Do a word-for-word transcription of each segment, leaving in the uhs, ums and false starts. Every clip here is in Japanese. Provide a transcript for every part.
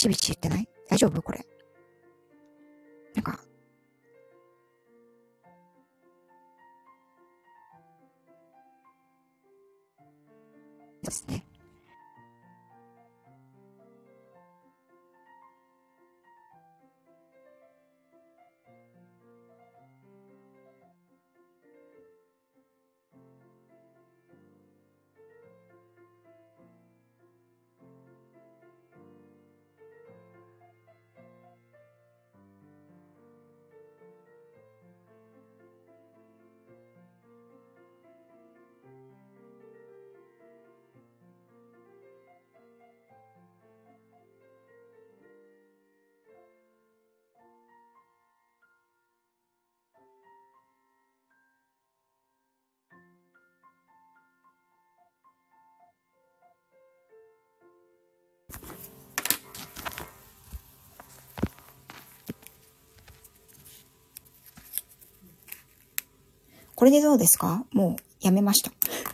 チビチ言ってない？大丈夫これ。なんか、ですね。これでどうですか？もうやめました。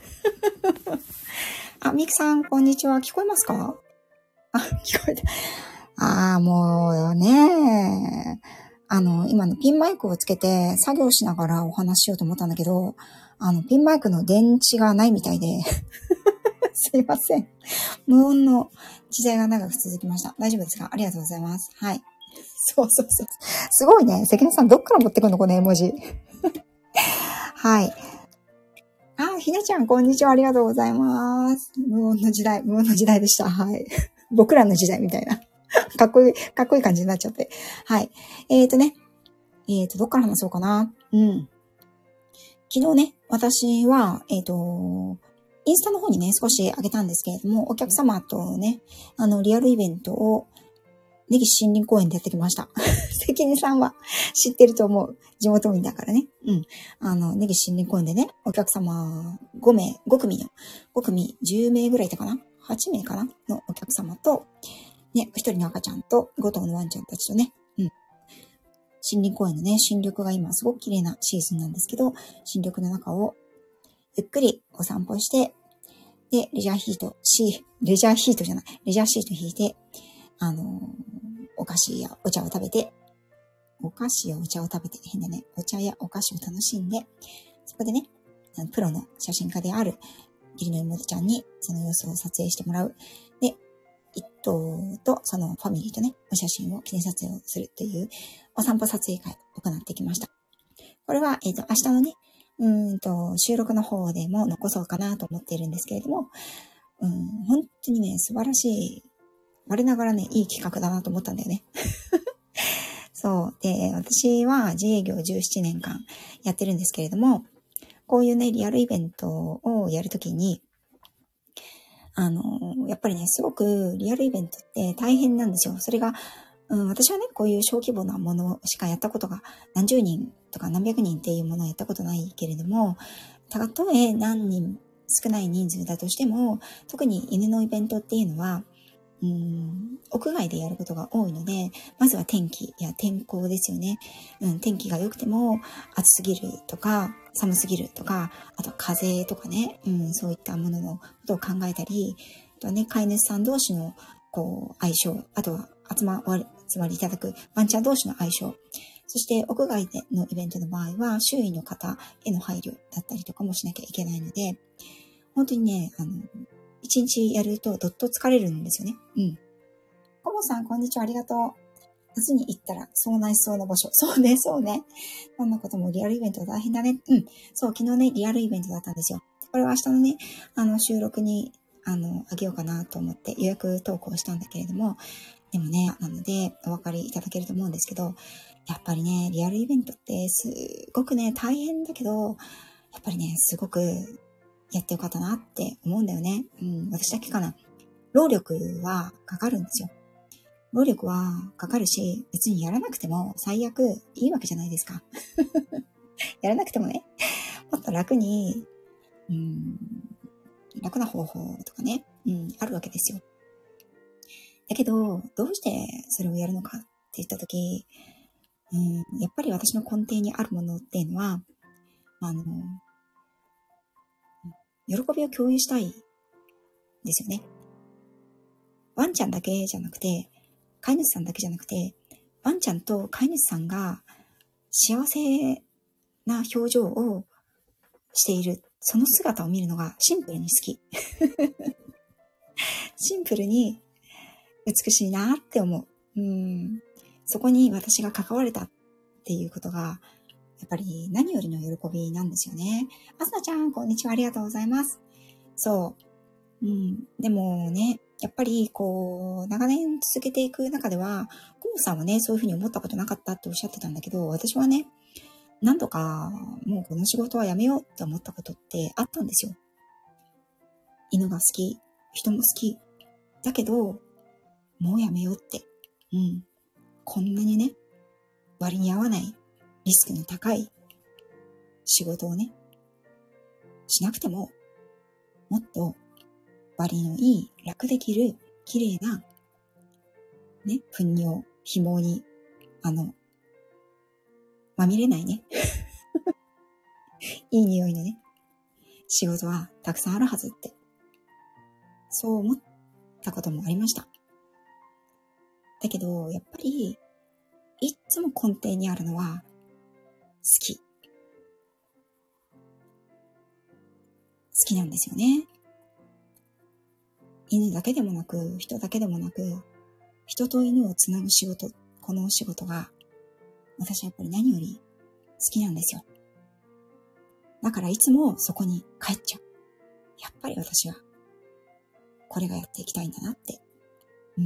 あ、ミキさん、こんにちは。聞こえますか？あ、聞こえた。ああ、もうね。あの、今ね、ピンマイクをつけて作業しながらお話ししようと思ったんだけど、あの、ピンマイクの電池がないみたいで、すいません。無音の時代が長く続きました。大丈夫ですか？ありがとうございます。はい。そうそうそう。すごいね。関根さん、どっから持ってくるのこの絵文字。はい。あ、ひなちゃん、こんにちは。ありがとうございます。無音の時代、無音の時代でした。はい。僕らの時代みたいな。かっこいい、かっこいい感じになっちゃって。はい。えーとね。えーと、どっから話そうかな。うん。昨日ね、私は、えーと、インスタの方にね、少し上げたんですけれども、お客様とね、あの、リアルイベントを、根岸森林公園でやってきました。関根さんは知ってると思う。地元民だからね。うん。あの、根岸森林公園でね、お客様ご名、ご組の、ご組じゅう名ぐらいいたかな ?はち 名かなのお客様と、ね、ひとりの赤ちゃんとご頭のワンちゃんたちとね、うん。森林公園のね、新緑が今すごく綺麗なシーズンなんですけど、新緑の中をゆっくりお散歩して、で、レジャーヒート、シー、レジャーヒートじゃない、レジャーシート引いて、あのー、お菓子やお茶を食べて、お菓子やお茶を食べて、変だね、お茶やお菓子を楽しんで、そこでね、プロの写真家である義理の妹ちゃんにその様子を撮影してもらう。で、一頭とそのファミリーとね、お写真を記念撮影をするというお散歩撮影会を行ってきました。これは、えっと、明日のね、うーんと、収録の方でも残そうかなと思っているんですけれども、うん、本当にね、素晴らしい、我ながらね、いい企画だなと思ったんだよね。そう。で、私は自営業じゅうななねんかんやってるんですけれども、こういうね、リアルイベントをやるときに、あの、やっぱりね、すごくリアルイベントって大変なんですよ。それが、うん、私はね、こういう小規模なものしかやったことが何十人とか何百人っていうものをやったことないけれども、たとえ何人、少ない人数だとしても、特に犬のイベントっていうのは、うん、屋外でやることが多いので、まずは天気や天候ですよね。うん、天気が良くても暑すぎるとか寒すぎるとか、あとは風とかね、うん、そういったもののことを考えたり、あとはね、飼い主さん同士のこう相性、あとは集ま集まりいただくワンちゃん同士の相性、そして屋外でのイベントの場合は周囲の方への配慮だったりとかもしなきゃいけないので、本当にね、あの、一日やるとどっと疲れるんですよね。うん。コモさん、こんにちは。ありがとう。夏に行ったら遭難しそうな場所。そうね、そうね。そんなこともリアルイベントは大変だね。うん。そう、昨日ね、リアルイベントだったんですよ。これは明日のね、あの、収録に、あの、あげようかなと思って予約投稿したんだけれども、でもね、なので、お分かりいただけると思うんですけど、やっぱりね、リアルイベントってすごくね、大変だけど、やっぱりね、すごくやってよかったなって思うんだよね。うん、私だけかな。労力はかかるんですよ。労力はかかるし、別にやらなくても最悪いいわけじゃないですか。やらなくてもね、もっと楽に、うん、楽な方法とかね、うん、あるわけですよ。だけど、どうしてそれをやるのかって言ったとき、うん、やっぱり私の根底にあるものっていうのは、あの、喜びを共有したいですよね。ワンちゃんだけじゃなくて、 飼い主さんだけじゃなくて、ワンちゃんと飼い主さんが幸せな表情をしている、その姿を見るのがシンプルに好き。シンプルに美しいなって思う。うん。そこに私が関われたっていうことが、やっぱり何よりの喜びなんですよね。あすなちゃん、こんにちは。ありがとうございます。そう。うん。でもね、やっぱりこう、長年続けていく中では、コモさんはね、そういうふうに思ったことなかったっておっしゃってたんだけど、私はね、何度かもうこの仕事はやめようって思ったことってあったんですよ。犬が好き、人も好き。だけど、もうやめようって。うん。こんなにね、割に合わないリスクの高い仕事をね、しなくても、もっと割のいい、楽できる、綺麗な、ね、糞尿、ひもに、あの、まみれないね。いい匂いのね、仕事はたくさんあるはずって、そう思ったこともありました。だけど、やっぱり、いつも根底にあるのは、好き。好きなんですよね。犬だけでもなく、人だけでもなく、人と犬をつなぐ仕事、この仕事が、私はやっぱり何より好きなんですよ。だからいつもそこに帰っちゃう。やっぱり私は、これがやっていきたいんだなって。うん。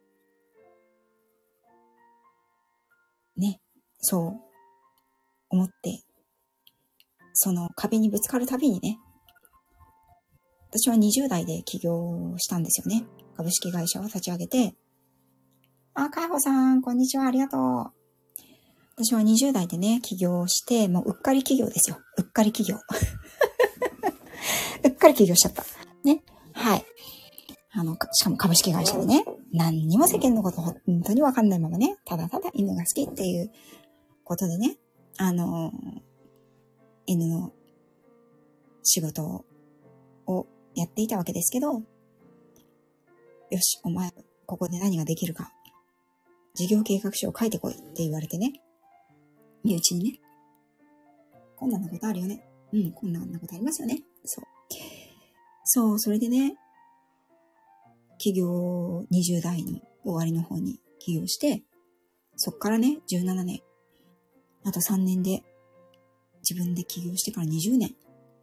ね。そう思って、その壁にぶつかるたびにね、私はにじゅう代で起業したんですよね。株式会社を立ち上げて。あ、かいほさん、こんにちは、ありがとう。私はにじゅう代でね、起業して、もううっかり起業ですよ。うっかり起業。うっかり起業しちゃった。ね。はい。あの、しかも株式会社でね、何にも世間のこと本当にわかんないままね、ただただ犬が好きっていうことでね、あの、犬の仕事をやっていたわけですけど、よし、お前、ここで何ができるか。事業計画書を書いてこいって言われてね。身内にね。こんなことあるよね。うん、こんなことありますよね。そう。そう、それでね、起業にじゅう代の終わりの方に起業して、そっからね、じゅうななねん。あとさんねんで、自分で起業してからにじゅうねん。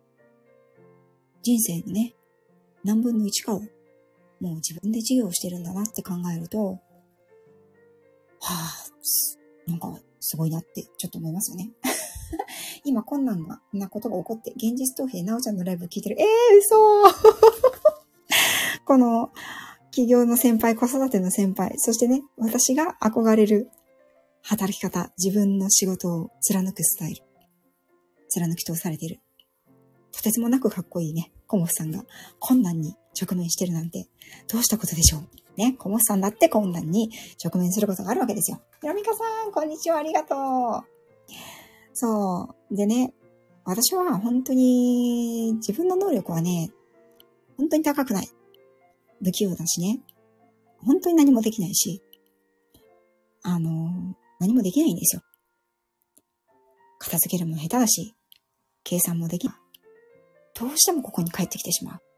人生のね、何分のいちかを、もう自分で事業してるんだなって考えると、はぁ、なんかすごいなってちょっと思いますよね。今困難なことが起こって、現実逃避でなおちゃんのライブ聞いてる。えー、嘘この、企業の先輩、子育ての先輩、そしてね、私が憧れる働き方、自分の仕事を貫くスタイル、貫き通されている。とてつもなくかっこいいね、コモフさんが困難に直面してるなんて、どうしたことでしょう。ね、コモフさんだって困難に直面することがあるわけですよ。ひろみかさん、こんにちは、ありがとう。そう。でね、私は本当に自分の能力はね、本当に高くない。不器用だしね。本当に何もできないし、あの、何もできないんですよ。片付けるも下手だし、計算もできない。どうしてもここに帰ってきてしまう。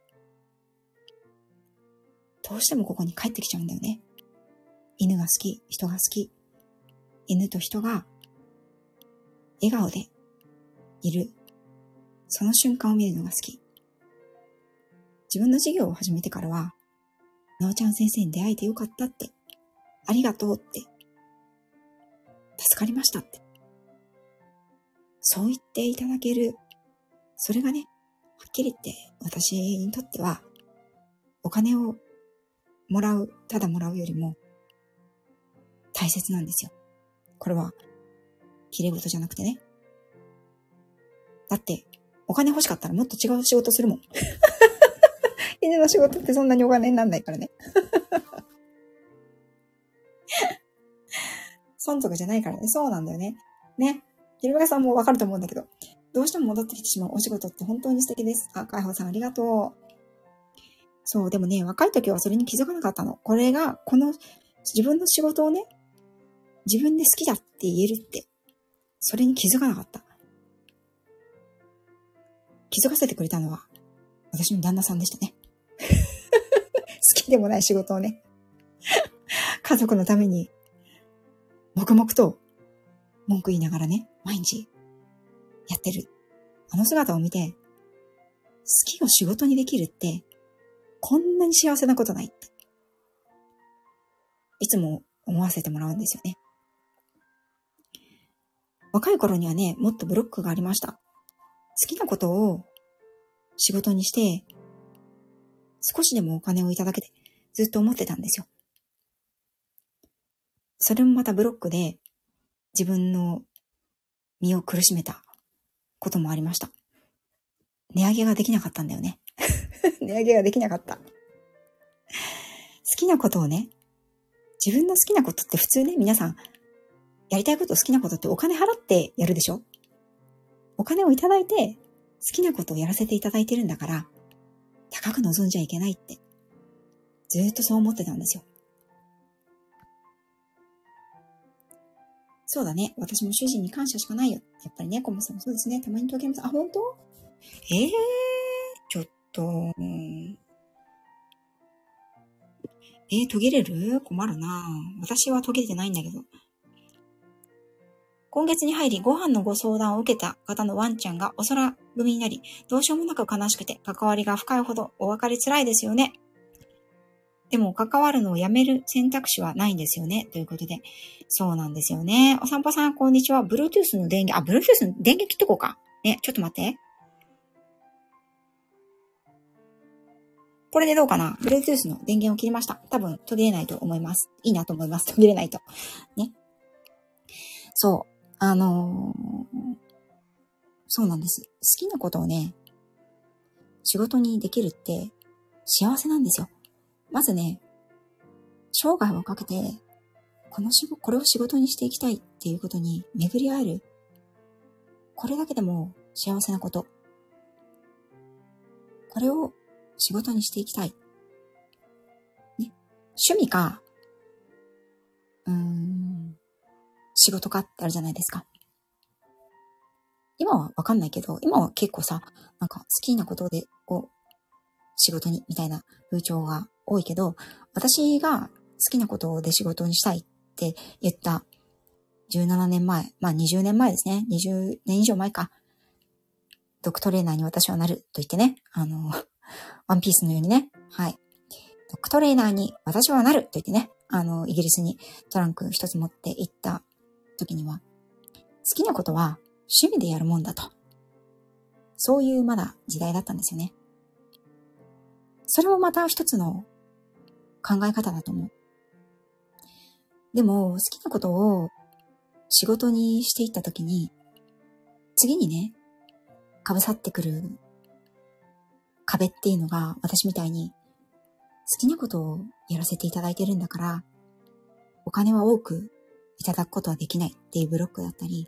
どうしてもここに帰ってきちゃうんだよね。犬が好き、人が好き。犬と人が笑顔でいる。その瞬間を見るのが好き。自分の事業を始めてからは、なおちゃん先生に出会えてよかったって、ありがとうって、助かりましたって。そう言っていただける。それがね、はっきり言って私にとっては、お金をもらう、ただもらうよりも大切なんですよ。これは、綺麗事じゃなくてね。だって、お金欲しかったらもっと違う仕事するもん。犬の仕事ってそんなにお金になんないからね。損得じゃないからね。そうなんだよね。ね。ひろみかさんもわかると思うんだけど、どうしても戻ってきてしまうお仕事って本当に素敵です。あ、かいほうさんありがとう。そう、でもね、若い時はそれに気づかなかったの。これが、この自分の仕事をね、自分で好きだって言えるって、それに気づかなかった。気づかせてくれたのは、私の旦那さんでしたね。好きでもない仕事をね、家族のために、黙々と文句言いながらね、毎日やってる。あの姿を見て、好きを仕事にできるって、こんなに幸せなことないって。いつも思わせてもらうんですよね。若い頃にはね、もっとブロックがありました。好きなことを仕事にして、少しでもお金をいただけて、ずっと思ってたんですよ。それもまたブロックで、自分の身を苦しめたこともありました。値上げができなかったんだよね。値上げができなかった。好きなことをね、自分の好きなことって普通ね、皆さん、やりたいこと好きなことってお金払ってやるでしょ？お金をいただいて、好きなことをやらせていただいてるんだから、高く望んじゃいけないって、ずーっとそう思ってたんですよ。そうだね。私も主人に感謝しかないよ。やっぱりね、コモさんもそうですね。たまに途切れます。あ、本当？ええー、ちょっと、うん、えー、途切れる？困るな。私は途切れてないんだけど。今月に入りご飯のご相談を受けた方のワンちゃんがお空組になり、どうしようもなく悲しくて、関わりが深いほどお別れ辛いですよね。でも関わるのをやめる選択肢はないんですよね。ということで。そうなんですよね。お散歩さん、こんにちは。Bluetooth の電源、あ、Bluetooth の電源切っとこうか。ね、ちょっと待って。これでどうかな？ Bluetooth の電源を切りました。多分途切れないと思います。いいなと思います。途切れないと。ね。そう。あのー、そうなんです。好きなことをね、仕事にできるって幸せなんですよ。まずね、生涯をかけて、この仕事、これを仕事にしていきたいっていうことに巡り合える。これだけでも幸せなこと。これを仕事にしていきたい。ね。趣味か、うーん、仕事かってあるじゃないですか。今はわかんないけど、今は結構さ、なんか好きなことで、を仕事にみたいな風潮が多いけど、私が好きなことで仕事にしたいって言ったじゅうななねんまえ、まあにじゅうねんまえですね。にじゅうねん以上前か。ドッグトレーナーに私はなると言ってね、あの、ワンピースのようにね、はい。ドッグトレーナーに私はなると言ってね、あの、イギリスにトランク一つ持って行った時には、好きなことは趣味でやるもんだと。そういうまだ時代だったんですよね。それもまた一つの考え方だと思う。でも、好きなことを仕事にしていった時に、次にね、かぶさってくる壁っていうのが、私みたいに好きなことをやらせていただいてるんだから、お金は多くいただくことはできないっていうブロックだったり、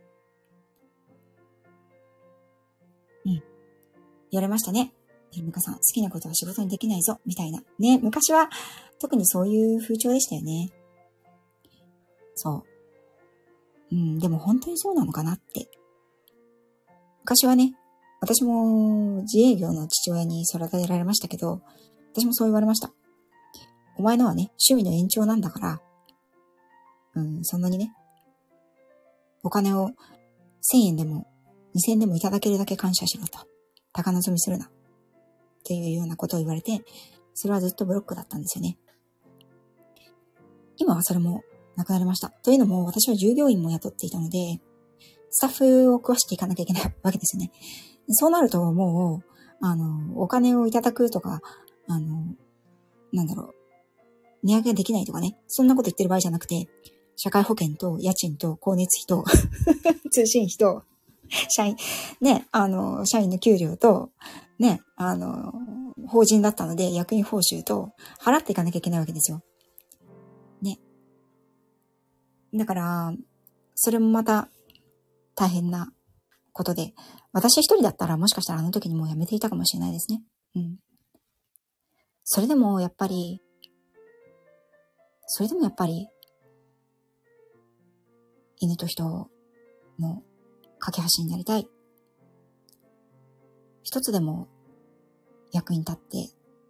うん。言われましたね。え、むかさん、好きなことは仕事にできないぞ、みたいな。ね、昔は特にそういう風潮でしたよね。そう。うん、でも本当にそうなのかなって。昔はね、私も自営業の父親に育てられましたけど、私もそう言われました。お前のはね、趣味の延長なんだから、うん、そんなにね、お金をせんえんでもにせんえんでもいただけるだけ感謝しろと。高望みするな。っていうようなことを言われて、それはずっとブロックだったんですよね。今はそれもなくなりました。というのも、私は従業員も雇っていたので、スタッフを食わしていかなきゃいけないわけですよね。そうなるともう、あの、お金をいただくとか、あの、なんだろう、値上げできないとかね、そんなこと言ってる場合じゃなくて、社会保険と家賃と光熱費と通信費と、社員、ね、あの、社員の給料と、ね、あの、法人だったので役員報酬と払っていかなきゃいけないわけですよ。ね。だから、それもまた大変なことで、私一人だったらもしかしたらあの時にもう辞めていたかもしれないですね。うん。それでもやっぱり、 それでもやっぱり、犬と人の架け橋になりたい。一つでも役に立って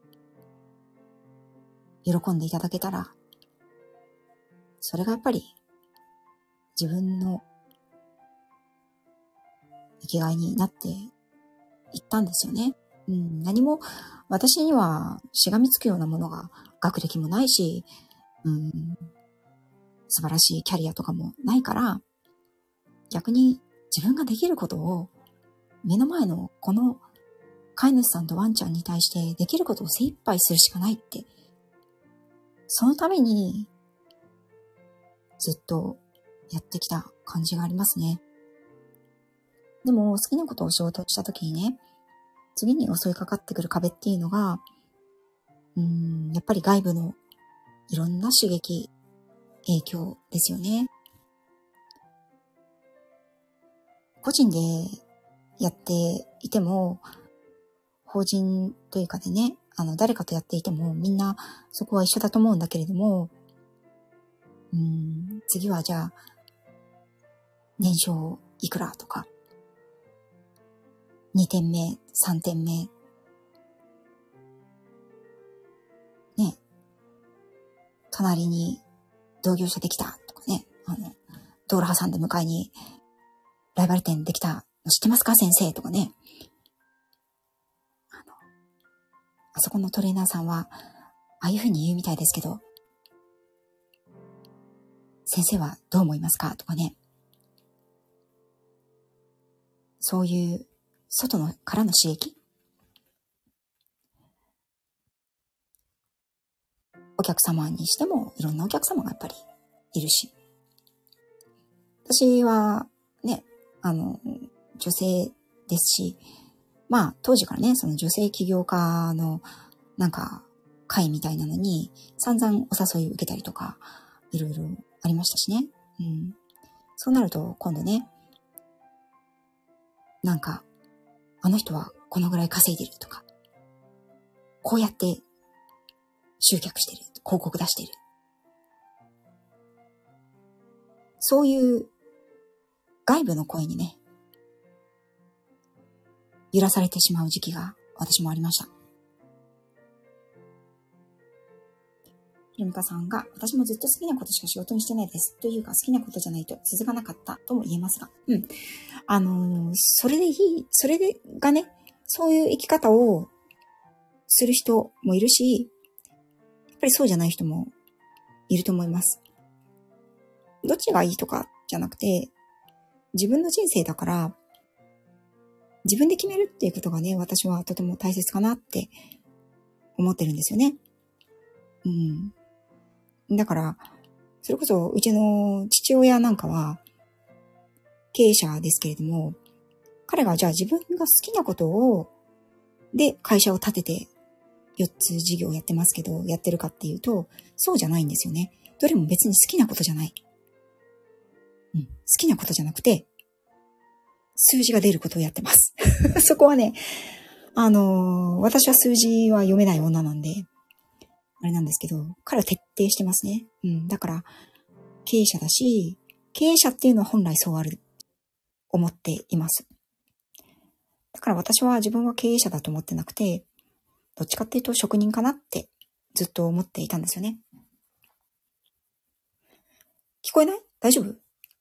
喜んでいただけたら、それがやっぱり自分の生きがいになっていったんですよね。うん、何も私にはしがみつくようなものが学歴もないし、うん、素晴らしいキャリアとかもないから、逆に自分ができることを目の前のこの飼い主さんとワンちゃんに対してできることを精一杯するしかないって、そのためにずっとやってきた感じがありますね。でも好きなことを仕事をしたときにね、次に襲いかかってくる壁っていうのが、うーん、やっぱり外部のいろんな刺激、影響ですよね。個人でやっていても、法人というかでね、あの、誰かとやっていてもみんなそこは一緒だと思うんだけれども、うーん、次はじゃあ、年商いくらとか、にてんめ、さんてんめ、ね、隣に同業者できたとかね、あの、道路挟んで向かいにライバル店できたの知ってますか先生とかね。あの、あそこのトレーナーさんは、ああいうふうに言うみたいですけど、先生はどう思いますかとかね。そういう外のからの刺激、お客様にしてもいろんなお客様がやっぱりいるし、私はね、あの女性ですし、まあ当時からね、その女性起業家のなんか会みたいなのに散々お誘い受けたりとかいろいろありましたしね。うん、そうなると今度ね、なんかあの人はこのぐらい稼いでるとか、こうやって集客してる、広告出してる、そういう外部の声にね、揺らされてしまう時期が私もありました。ひろみかさんが、私もずっと好きなことしか仕事にしてないです。というか好きなことじゃないと続かなかったとも言えますが。うん。あのー、それでいい、それでがね、そういう生き方をする人もいるし、やっぱりそうじゃない人もいると思います。どっちがいいとかじゃなくて、自分の人生だから、自分で決めるっていうことがね、私はとても大切かなって思ってるんですよね。うん。だから、それこそうちの父親なんかは経営者ですけれども、彼がじゃあ自分が好きなことを、で会社を立ててよっつ事業をやってますけど、やってるかっていうと、そうじゃないんですよね。どれも別に好きなことじゃない。うん、好きなことじゃなくて、数字が出ることをやってます。そこはね、あのー、私は数字は読めない女なんで、あれなんですけど、彼は徹底してますね。うん。だから、経営者だし、経営者っていうのは本来そうある、思っています。だから私は自分は経営者だと思ってなくて、どっちかっていうと職人かなってずっと思っていたんですよね。聞こえない？大丈夫？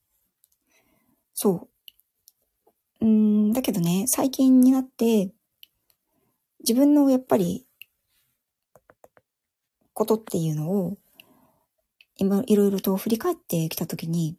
そう。うーん、だけどね、最近になって、自分のやっぱり、ことっていうのを、今いろいろと振り返ってきたときに、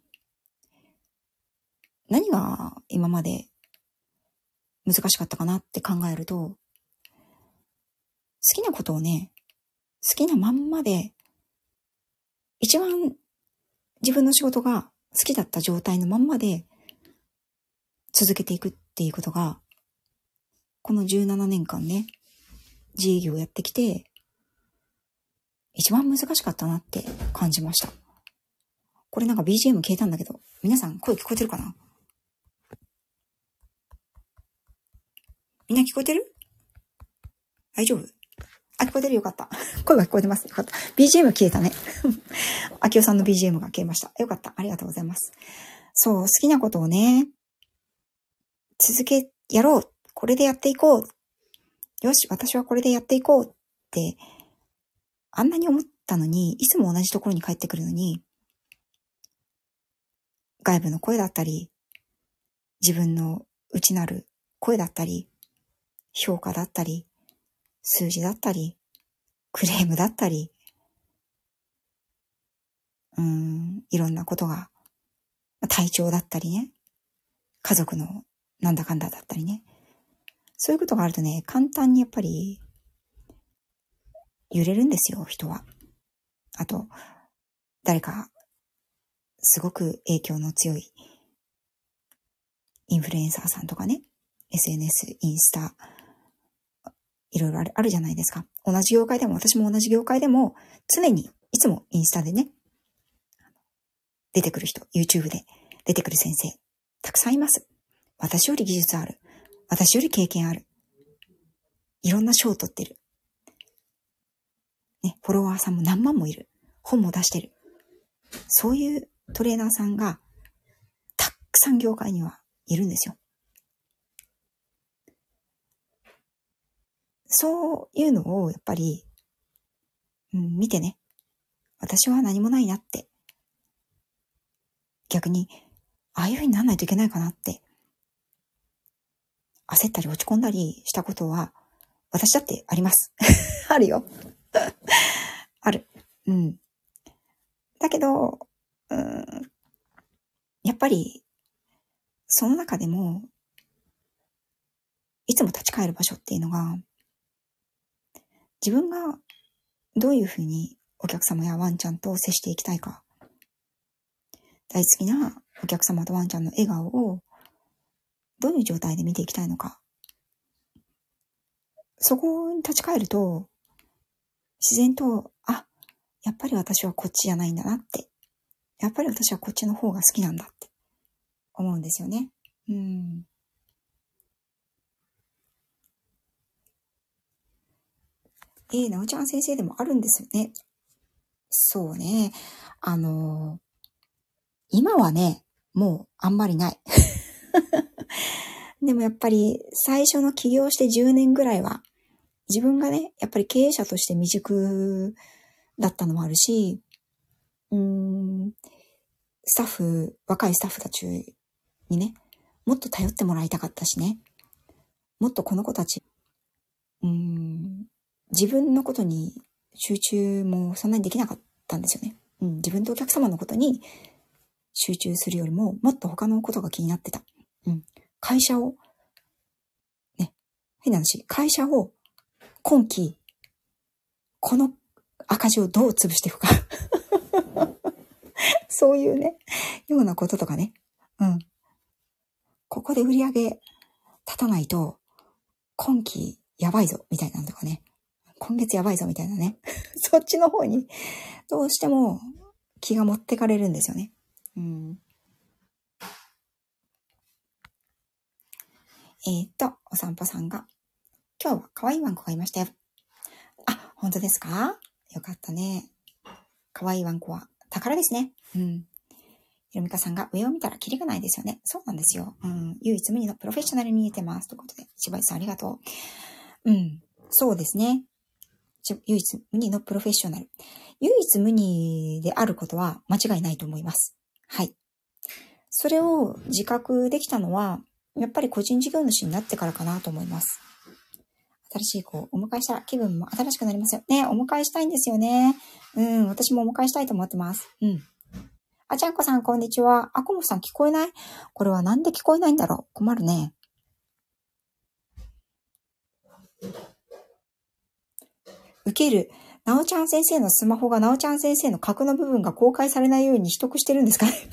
何が今まで難しかったかなって考えると、好きなことをね、好きなまんまで、一番自分の仕事が好きだった状態のまんまで続けていくっていうことが、このじゅうななねんかんね、自営業をやってきて、一番難しかったなって感じました。これなんか ビージーエム 消えたんだけど、皆さん声聞こえてるかな？みんな聞こえてる？大丈夫？あ、 聞こえてるよかった。声が聞こえてます。よかった。ビージーエム 消えたね。あきおさんの ビージーエム が消えました。よかった。ありがとうございます。そう、好きなことをね、続け、やろう。これでやっていこう。よし、私はこれでやっていこうって、あんなに思ったのに、いつも同じところに帰ってくるのに、外部の声だったり、自分の内なる声だったり、評価だったり、数字だったり、クレームだったり、うーん、いろんなことが、体調だったりね、家族のなんだかんだだったりね。そういうことがあるとね、簡単にやっぱり揺れるんですよ、人は。あと、誰かすごく影響の強いインフルエンサーさんとかね、エスエヌエス、インスタ、いろいろある、あるじゃないですか。同じ業界でも、私も同じ業界でも、常に、いつもインスタでね、出てくる人、YouTube で出てくる先生、たくさんいます。私より技術ある。私より経験ある。いろんな賞を取ってる。ね、フォロワーさんも何万もいる。本も出してる。そういうトレーナーさんが、たくさん業界にはいるんですよ。そういうのをやっぱり、うん、見てね、私は何もないなって、逆にああいう風にならないといけないかなって焦ったり落ち込んだりしたことは私だってありますあるよある。うん。だけど、うん、やっぱりその中でもいつも立ち返る場所っていうのが、自分がどういう風にお客様やワンちゃんと接していきたいか、大好きなお客様とワンちゃんの笑顔をどういう状態で見ていきたいのか、そこに立ち返ると自然と、あ、やっぱり私はこっちじゃないんだなって、やっぱり私はこっちの方が好きなんだって思うんですよね。うん。えー、なおちゃん先生でもあるんですよね。そうね。あのー、今はね、もうあんまりない。でもやっぱり最初の起業してじゅうねんぐらいは、自分がね、やっぱり経営者として未熟だったのもあるし、うーん、スタッフ、若いスタッフたちにね、もっと頼ってもらいたかったしね、もっとこの子たち、うーん、自分のことに集中もそんなにできなかったんですよね。うん、自分とお客様のことに集中するよりも、もっと他のことが気になってた。うん、会社を、ね、変な話、会社を今期、この赤字をどう潰していくか。そういうね、ようなこととかね。うん。ここで売り上げ立たないと、今期やばいぞ、みたいなのとかね。今月やばいぞ、みたいなね。そっちの方に、どうしても気が持ってかれるんですよね。うん。えー、っと、お散歩さんが、今日は可愛いワンコがいましたよ。あ、本当ですか？よかったね。可愛いワンコは宝ですね。うん。ひろみかさんが上を見たらキリがないですよね。そうなんですよ。うん。唯一無二のプロフェッショナルに見えてます。ということで、しばいさんありがとう。うん。そうですね。唯一無二のプロフェッショナル。唯一無二であることは間違いないと思います。はい。それを自覚できたのは、やっぱり個人事業主になってからかなと思います。新しい子をお迎えしたら気分も新しくなりますよね。お迎えしたいんですよね。うん。私もお迎えしたいと思ってます。うん。あちゃんこさん、こんにちは。あこもさん、聞こえない？これはなんで聞こえないんだろう？困るね。ウケる。なおちゃん先生のスマホがなおちゃん先生の格の部分が公開されないように取得してるんですかね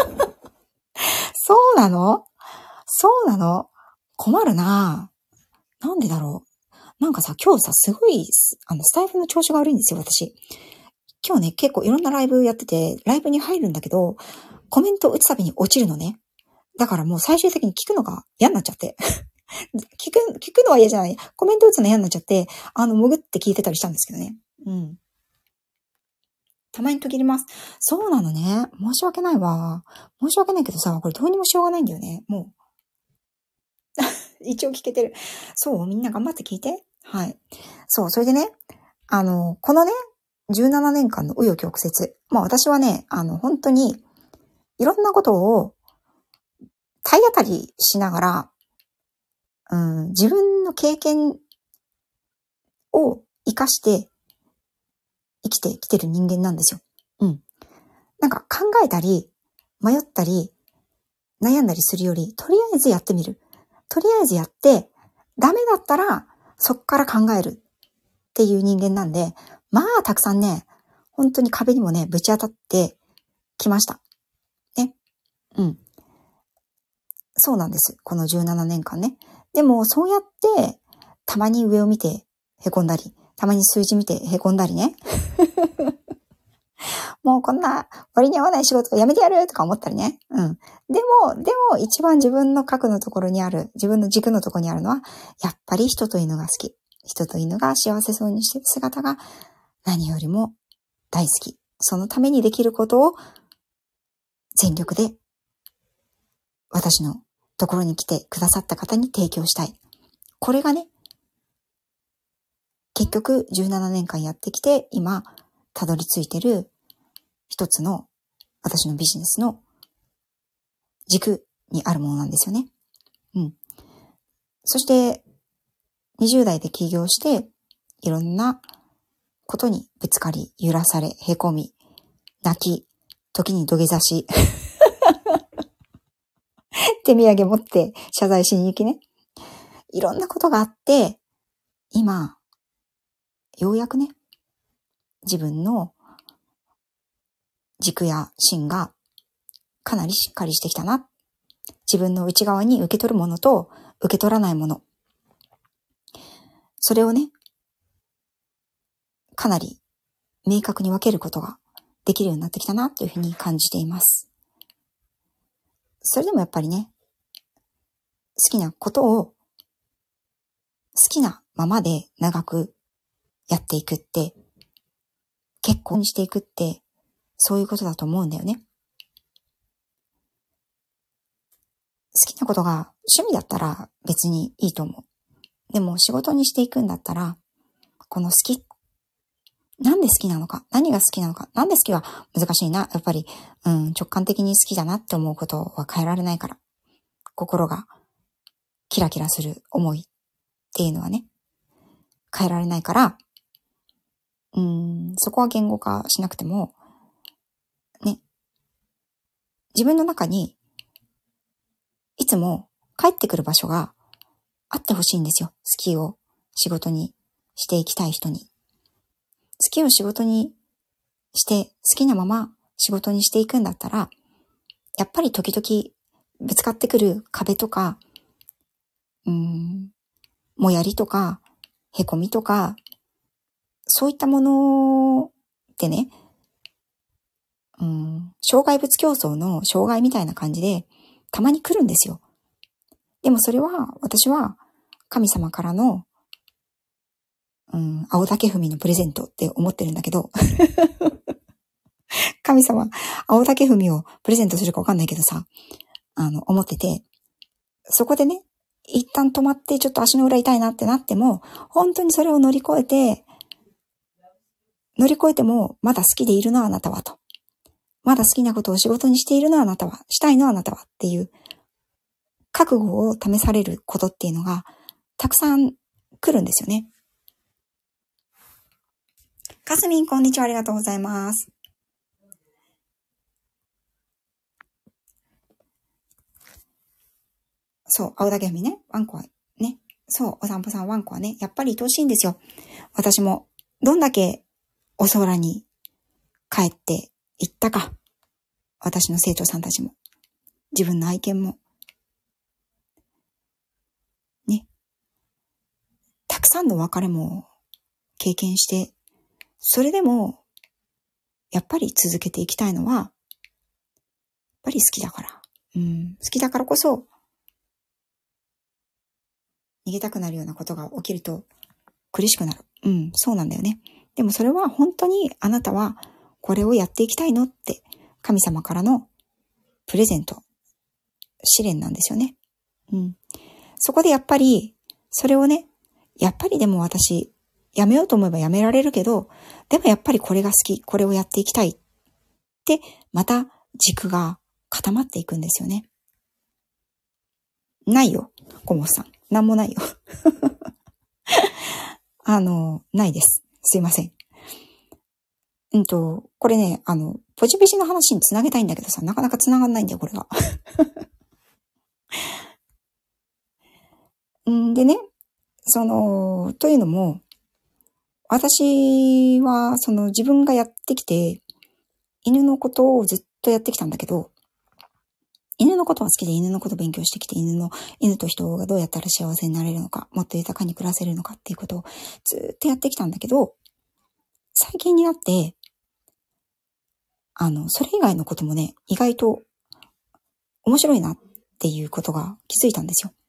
そうなの？そうなの？困るな。なんでだろう。なんかさ、今日さ、すごい、あの、スタイフの調子が悪いんですよ、私。今日ね、結構いろんなライブやってて、ライブに入るんだけど、コメント打つたびに落ちるのね。だからもう最終的に聞くのが嫌になっちゃって。 聞く、聞くのは嫌じゃない。コメント打つの嫌になっちゃって、あの、潜って聞いてたりしたんですけどね。うん。たまに途切れます。そうなのね。申し訳ないわ。申し訳ないけどさ、これどうにもしようがないんだよね。もう。一応聞けてる。そう、みんな頑張って聞いて。はい。そう、それでね、あの、このね、じゅうななねんかんの紆余曲折。まあ私はね、あの、本当に、いろんなことを体当たりしながら、うん、自分の経験を活かして生きてきてる人間なんですよ。うん。なんか考えたり、迷ったり、悩んだりするより、とりあえずやってみる。とりあえずやって、ダメだったら、そっから考えるっていう人間なんで、まあ、たくさんね、本当に壁にもね、ぶち当たってきました。ね。うん。そうなんです。このじゅうななねんかんね。でも、そうやって、たまに上を見て凹んだり、たまに数字見て凹んだりね。もうこんな割に合わない仕事をやめてやるとか思ったりね。うん。でも、でも一番自分の核のところにある、自分の軸のところにあるのは、やっぱり人と犬が好き。人と犬が幸せそうにしてる姿が何よりも大好き。そのためにできることを全力で私のところに来てくださった方に提供したい。これがね、結局じゅうななねんかんやってきて今たどり着いてる一つの私のビジネスの軸にあるものなんですよね。うん。そしてにじゅう代で起業していろんなことにぶつかり、揺らされ、へこみ、泣き、時に土下座し、手土産持って謝罪しに行きね。いろんなことがあって、今、ようやくね、自分の軸や芯がかなりしっかりしてきたな。自分の内側に受け取るものと受け取らないもの。それをね、かなり明確に分けることができるようになってきたなというふうに感じています。それでもやっぱりね、好きなことを好きなままで長くやっていくって、結婚にしていくって、そういうことだと思うんだよね。好きなことが趣味だったら別にいいと思う。でも仕事にしていくんだったら、この好き、なんで好きなのか、何が好きなのか、なんで好きは難しいな。やっぱり、うん、直感的に好きだなって思うことは変えられないから。心がキラキラする思いっていうのはね、変えられないから、うん、そこは言語化しなくても、ね、自分の中にいつも帰ってくる場所があってほしいんですよ。好きを仕事にしていきたい人に。好きを仕事にして、好きなまま仕事にしていくんだったら、やっぱり時々ぶつかってくる壁とか、うーん、もやりとか、へこみとか、そういったものってね、うん、障害物競争の障害みたいな感じで、たまに来るんですよ。でもそれは、私は神様からの、うん、青竹踏みのプレゼントって思ってるんだけど、神様、青竹踏みをプレゼントするかわかんないけどさ、あの、思ってて、そこでね、一旦止まってちょっと足の裏痛いなってなっても、本当にそれを乗り越えて、乗り越えてもまだ好きでいるのあなたはと。まだ好きなことを仕事にしているのあなたは、したいのあなたはっていう覚悟を試されることっていうのがたくさん来るんですよね。かすみん、こんにちは。ありがとうございます。そう、青竹踏みね。ワンコはね。そう、お散歩さんワンコはね、やっぱり愛おしいんですよ。私も、どんだけお空に帰って行ったか。私の生徒さんたちも。自分の愛犬も。ね。たくさんの別れも経験して、それでも、やっぱり続けていきたいのは、やっぱり好きだから。うん、好きだからこそ、 逃げたくなるようなことが起きると苦しくなる。うん、そうなんだよね。でもそれは本当にあなたはこれをやっていきたいのって神様からのプレゼント、試練なんですよね。うん。そこでやっぱり、それをね、やっぱりでも私、やめようと思えばやめられるけど、でもやっぱりこれが好き、これをやっていきたいって、また軸が固まっていくんですよね。ないよ、コモさん。なんもないよ。あの、ないです。すいません。うんと、これね、あの、ポジビジの話につなげたいんだけどさ、なかなかつながんないんだよ、これが。んでね、その、というのも、私は、その自分がやってきて、犬のことをずっとやってきたんだけど、犬のことは好きで犬のことを勉強してきて、犬の、犬と人がどうやったら幸せになれるのか、もっと豊かに暮らせるのかっていうことをずっとやってきたんだけど、最近になって、あの、それ以外のこともね、意外と面白いなっていうことが気づいたんですよ。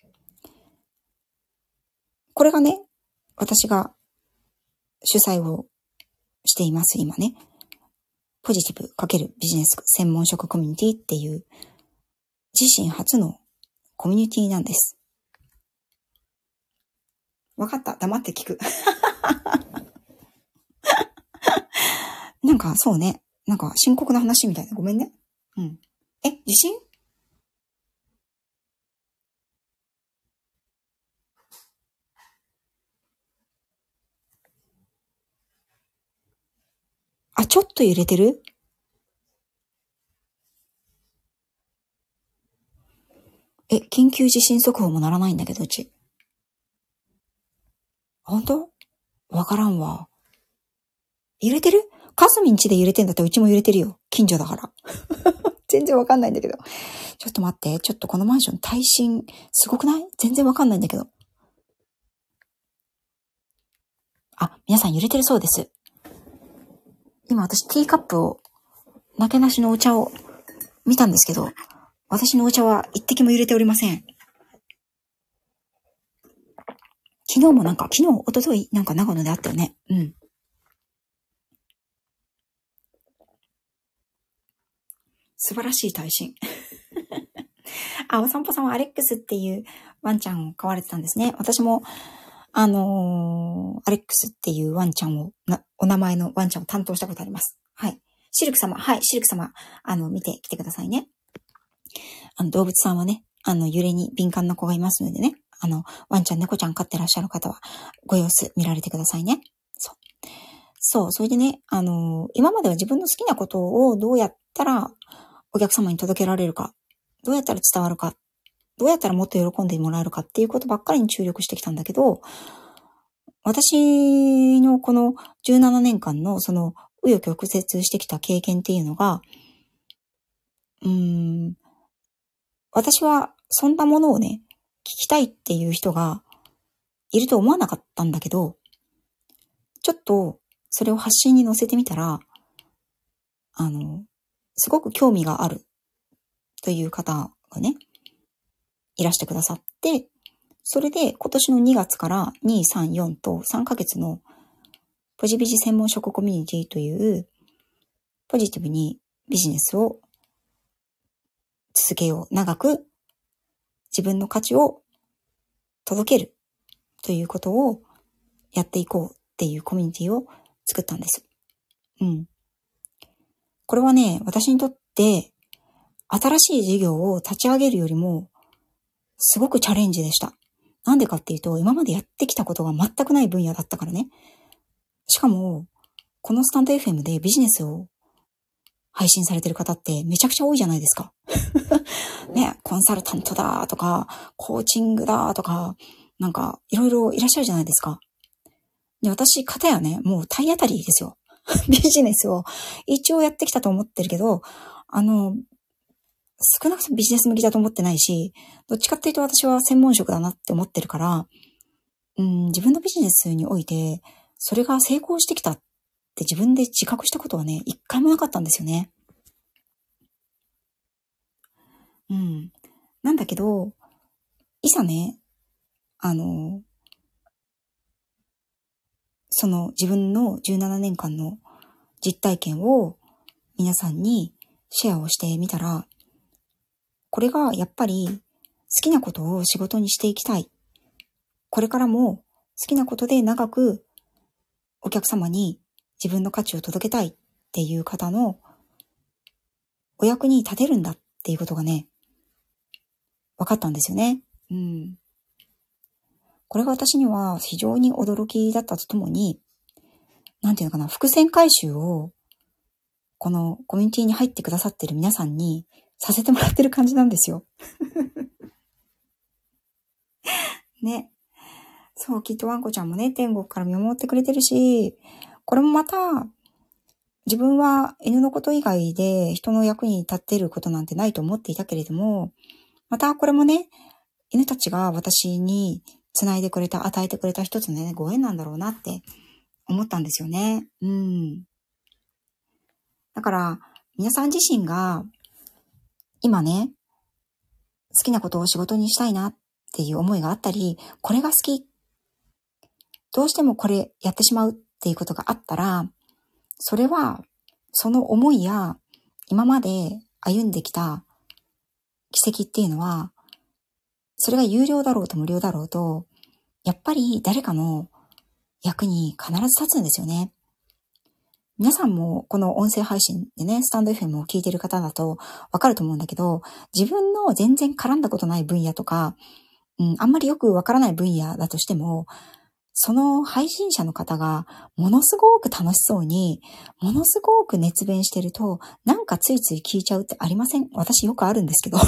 これがね、私が主催をしています、今ね。ポジティブ×ビジネス専門職コミュニティっていう自身初のコミュニティなんです。わかった。黙って聞く。なんかそうね。なんか深刻な話みたいな。ごめんね。うん。え、地震？あ、ちょっと揺れてる？え、緊急地震速報もならないんだけど、うち。本当？わからんわ。揺れてる？かすみん家で揺れてんだったらうちも揺れてるよ。近所だから。全然わかんないんだけど。ちょっと待って。ちょっとこのマンション耐震すごくない？全然わかんないんだけど。あ、皆さん揺れてるそうです。今私ティーカップを、なけなしのお茶を見たんですけど、私のお茶は一滴も揺れておりません。昨日もなんか、昨日、一昨日なんか長野であったよね。うん。素晴らしい耐震。あ、お散歩さんはアレックスっていうワンちゃんを飼われてたんですね。私も、あのー、アレックスっていうワンちゃんを、な、お名前のワンちゃんを担当したことあります。はい。シルク様、はい、シルク様、あの、見てきてくださいね。あの、動物さんはね、あの、揺れに敏感な子がいますのでね、あの、ワンちゃん、猫ちゃん飼ってらっしゃる方は、ご様子見られてくださいね。そう。そう、それでね、あのー、今までは自分の好きなことをどうやったらお客様に届けられるか、どうやったら伝わるか、どうやったらもっと喜んでもらえるかっていうことばっかりに注力してきたんだけど、私のこのじゅうななねんかんのその紆余曲折してきた経験っていうのが、うーん、私はそんなものをね、聞きたいっていう人がいると思わなかったんだけど、ちょっとそれを発信に載せてみたら、あの、すごく興味があるという方がね、いらしてくださって、それで今年のにがつからに、さん、よんとさんかげつのポジビジ専門職コミュニティというポジティブにビジネスを続けよう。長く自分の価値を届けるということをやっていこうっていうコミュニティを作ったんです。うん。これはね、私にとって新しい事業を立ち上げるよりもすごくチャレンジでした。なんでかっていうと、今までやってきたことが全くない分野だったからね。しかも、このスタンド エフエム でビジネスを配信されてる方ってめちゃくちゃ多いじゃないですか。ね、コンサルタントだとか、コーチングだとか、なんかいろいろいらっしゃるじゃないですか。で、私、方やね、もう体当たりですよ。ビジネスを一応やってきたと思ってるけど、あの、少なくともビジネス向きだと思ってないし、どっちかっていうと私は専門職だなって思ってるから、うん、自分のビジネスにおいて、それが成功してきたって自分で自覚したことはね、一回もなかったんですよね。うん。なんだけど、いざね、 あの、その自分のじゅうななねんかんの実体験を皆さんにシェアをしてみたら、これがやっぱり好きなことを仕事にしていきたい。これからも好きなことで長くお客様に自分の価値を届けたいっていう方のお役に立てるんだっていうことがね、分かったんですよね。うん。これが私には非常に驚きだったとともに、なんていうのかな、伏線回収をこのコミュニティに入ってくださってる皆さんにさせてもらってる感じなんですよ。ね。そう、きっとワンコちゃんもね、天国から見守ってくれてるし、これもまた、自分は犬のこと以外で人の役に立っていることなんてないと思っていたけれども、またこれもね、犬たちが私に繋いでくれた、与えてくれた一つのね、ご縁なんだろうなって思ったんですよね。うん。だから、皆さん自身が、今ね、好きなことを仕事にしたいなっていう思いがあったり、これが好き、どうしてもこれやってしまうっていうことがあったら、それは、その思いや、今まで歩んできた軌跡っていうのは、それが有料だろうと無料だろうと、やっぱり誰かの役に必ず立つんですよね。皆さんもこの音声配信でね、スタンド エフエム を聞いてる方だとわかると思うんだけど、自分の全然絡んだことない分野とか、うん、あんまりよくわからない分野だとしても、その配信者の方がものすごく楽しそうに、ものすごく熱弁してると、なんかついつい聞いちゃうってありません？私よくあるんですけど。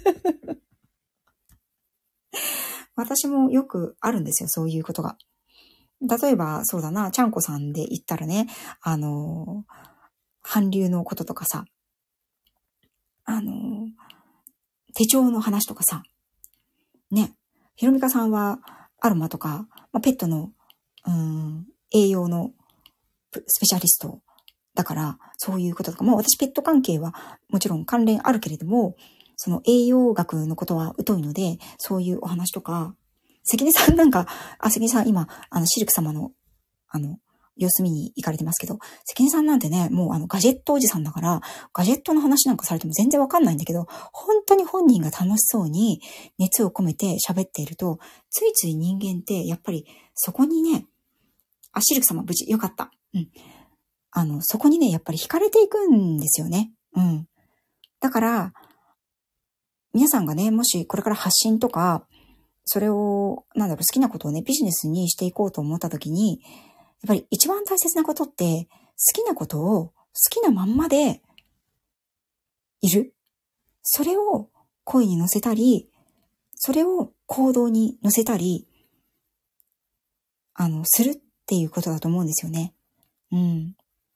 私もよくあるんですよ、そういうことが。例えば、そうだな、ちゃんこさんで言ったらね、あの、韓流のこととかさ、あの、手帳の話とかさ、ね、ひろみかさんはアロマとか、まあ、ペットの、うーん、栄養のスペシャリストだから、そういうこととか、もう私ペット関係はもちろん関連あるけれども、その栄養学のことは疎いので、そういうお話とか、関根さんなんか、あ、関根さん今、あの、シルク様の、あの、様子見に行かれてますけど、関根さんなんてね、もうあの、ガジェットおじさんだから、ガジェットの話なんかされても全然わかんないんだけど、本当に本人が楽しそうに熱を込めて喋っていると、ついつい人間ってやっぱりそこにね、あ、シルク様無事よかった。うん。あの、そこにね、やっぱり惹かれていくんですよね。うん。だから、皆さんがね、もしこれから発信とか、それを、なんだろう、好きなことをね、ビジネスにしていこうと思ったときに、やっぱり一番大切なことって、好きなことを好きなまんまでいる。それを声に乗せたり、それを行動に乗せたり、あの、するっていうことだと思うんですよね。うん。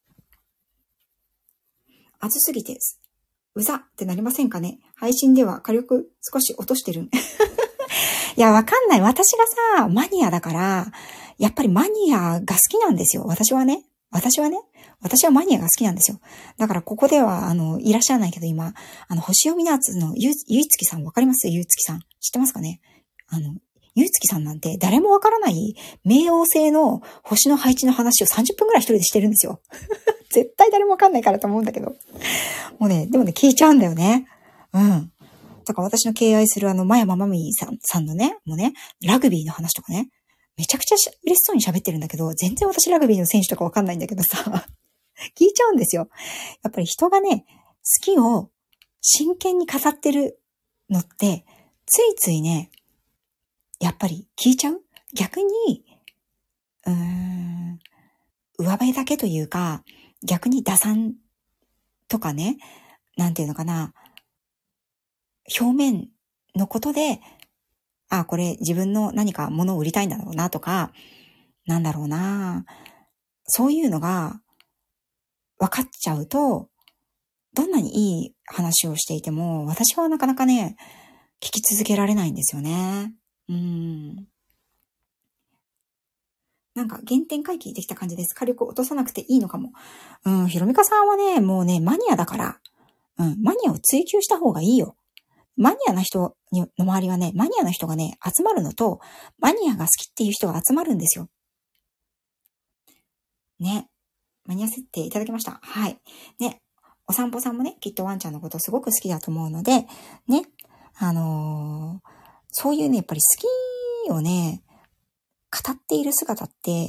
暑すぎて、うざってなりませんかね？配信では火力少し落としてる。いや、わかんない。私がさ、マニアだから、やっぱりマニアが好きなんですよ。私はね。私はね。私はマニアが好きなんですよ。だからここでは、あの、いらっしゃらないけど今、あの、星読みナーツのゆ、ゆいつきさんわかります？ゆいつきさん。知ってますかね？あの、ゆいつきさんなんて誰もわからない冥王星の星の配置の話をさんじゅっぷんくらい一人でしてるんですよ。絶対誰もわかんないからと思うんだけど。もうね、でもね、聞いちゃうんだよね。うん。だから私の敬愛するあの、まやままみさん、さんのね、もうね、ラグビーの話とかね、めちゃくちゃ嬉しそうに喋ってるんだけど、全然私ラグビーの選手とかわかんないんだけどさ、聞いちゃうんですよ。やっぱり人がね、好きを真剣に語ってるのって、ついついね、やっぱり聞いちゃう？逆に、うーん、上辺だけというか、逆に打算とかね、なんていうのかな、表面のことで、あ、これ自分の何か物を売りたいんだろうなとか、なんだろうな、そういうのが分かっちゃうと、どんなにいい話をしていても、私はなかなかね、聞き続けられないんですよね。うーん。なんか原点回帰できた感じです。火力を落とさなくていいのかも。うん、ひろみかさんはね、もうね、マニアだから、うん、マニアを追求した方がいいよ。 マニアな人の周りはね、マニアな人がね、集まるのと、マニアが好きっていう人が集まるんですよ。ね。マニア設定いただきました。はい。ね。お散歩さんもね、きっとワンちゃんのことすごく好きだと思うので、ね。あのー、そういうね、やっぱり好きをね、語っている姿って、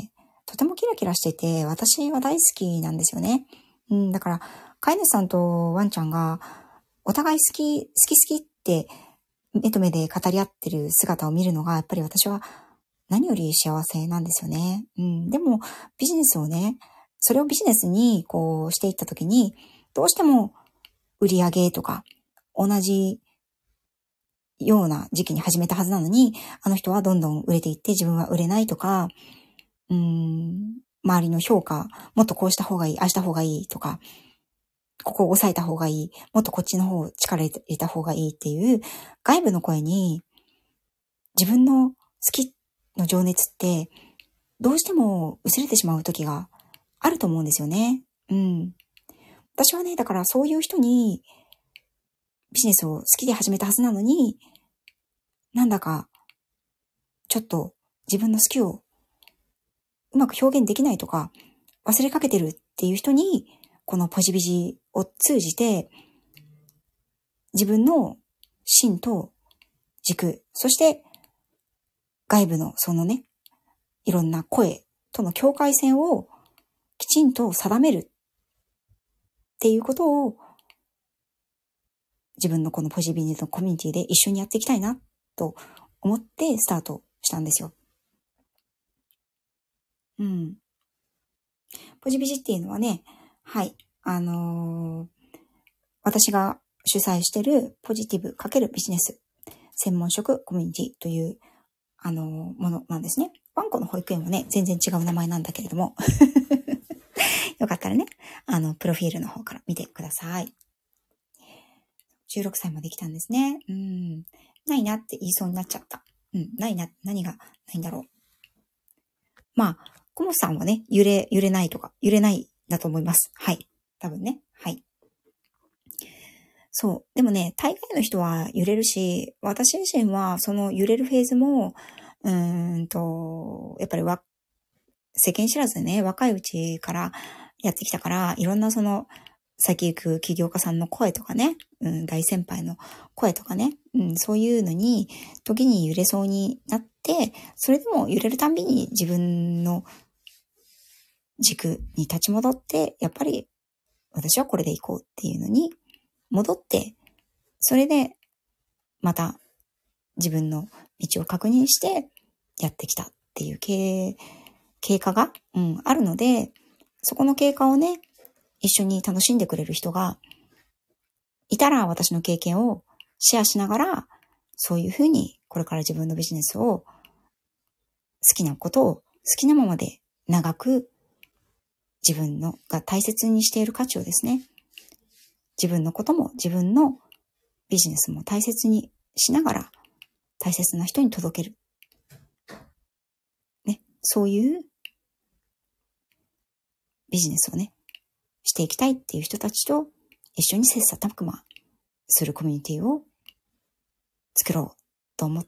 とてもキラキラしてて、私は大好きなんですよね。うん、だから、飼い主さんとワンちゃんが、お互い好き、好き好きって、目と目で語り合ってる姿を見るのが、やっぱり私は何より幸せなんですよね。うん、でも、ビジネスをね、それをビジネスにこうしていったときに、どうしても売り上げとか、同じような時期に始めたはずなのに、あの人はどんどん売れていって自分は売れないとか、うーん、周りの評価、もっとこうした方がいい、ああした方がいいとか、ここを抑えた方がいい、もっとこっちの方力入れた方がいいっていう外部の声に自分の好きの情熱ってどうしても薄れてしまう時があると思うんですよね。うん。私はね、だからそういう人にビジネスを好きで始めたはずなのに、なんだかちょっと自分の好きをうまく表現できないとか忘れかけてるっていう人に、このポジビジを通じて自分の芯と軸、そして外部のそのね、いろんな声との境界線をきちんと定めるっていうことを自分のこのポジビジのコミュニティで一緒にやっていきたいなと思ってスタートしたんですよ。うん。ポジビジっていうのはね、はい、あのー、私が主催しているポジティブ×ビジネス専門職コミュニティという、あのー、ものなんですね。ワンコの保育園はね、全然違う名前なんだけれども。よかったらね、あの、プロフィールの方から見てください。じゅうろくさいまで来たんですね。うん。ないなって言いそうになっちゃった。うん。ないな、何がないんだろう。まあ、コモさんはね、揺れ、揺れないとか、揺れないだと思います。はい。多分ね。はい。そう。でもね、大概の人は揺れるし、私自身はその揺れるフェーズも、うーんと、やっぱりわ、世間知らずでね、若いうちからやってきたから、いろんなその、先行く起業家さんの声とかね、うん、大先輩の声とかね、うん、そういうのに、時に揺れそうになって、それでも揺れるたんびに自分の軸に立ち戻って、やっぱり私はこれで行こうっていうのに戻って、それでまた自分の道を確認してやってきたっていう経、経過が、うん、あるので、そこの経過をね、一緒に楽しんでくれる人がいたら、私の経験をシェアしながら、そういうふうにこれから自分のビジネスを好きなことを好きなままで長く自分のが大切にしている価値をですね、自分のことも自分のビジネスも大切にしながら大切な人に届ける。ね、そういうビジネスをね、していきたいっていう人たちと一緒に切磋琢磨するコミュニティを作ろうと思って、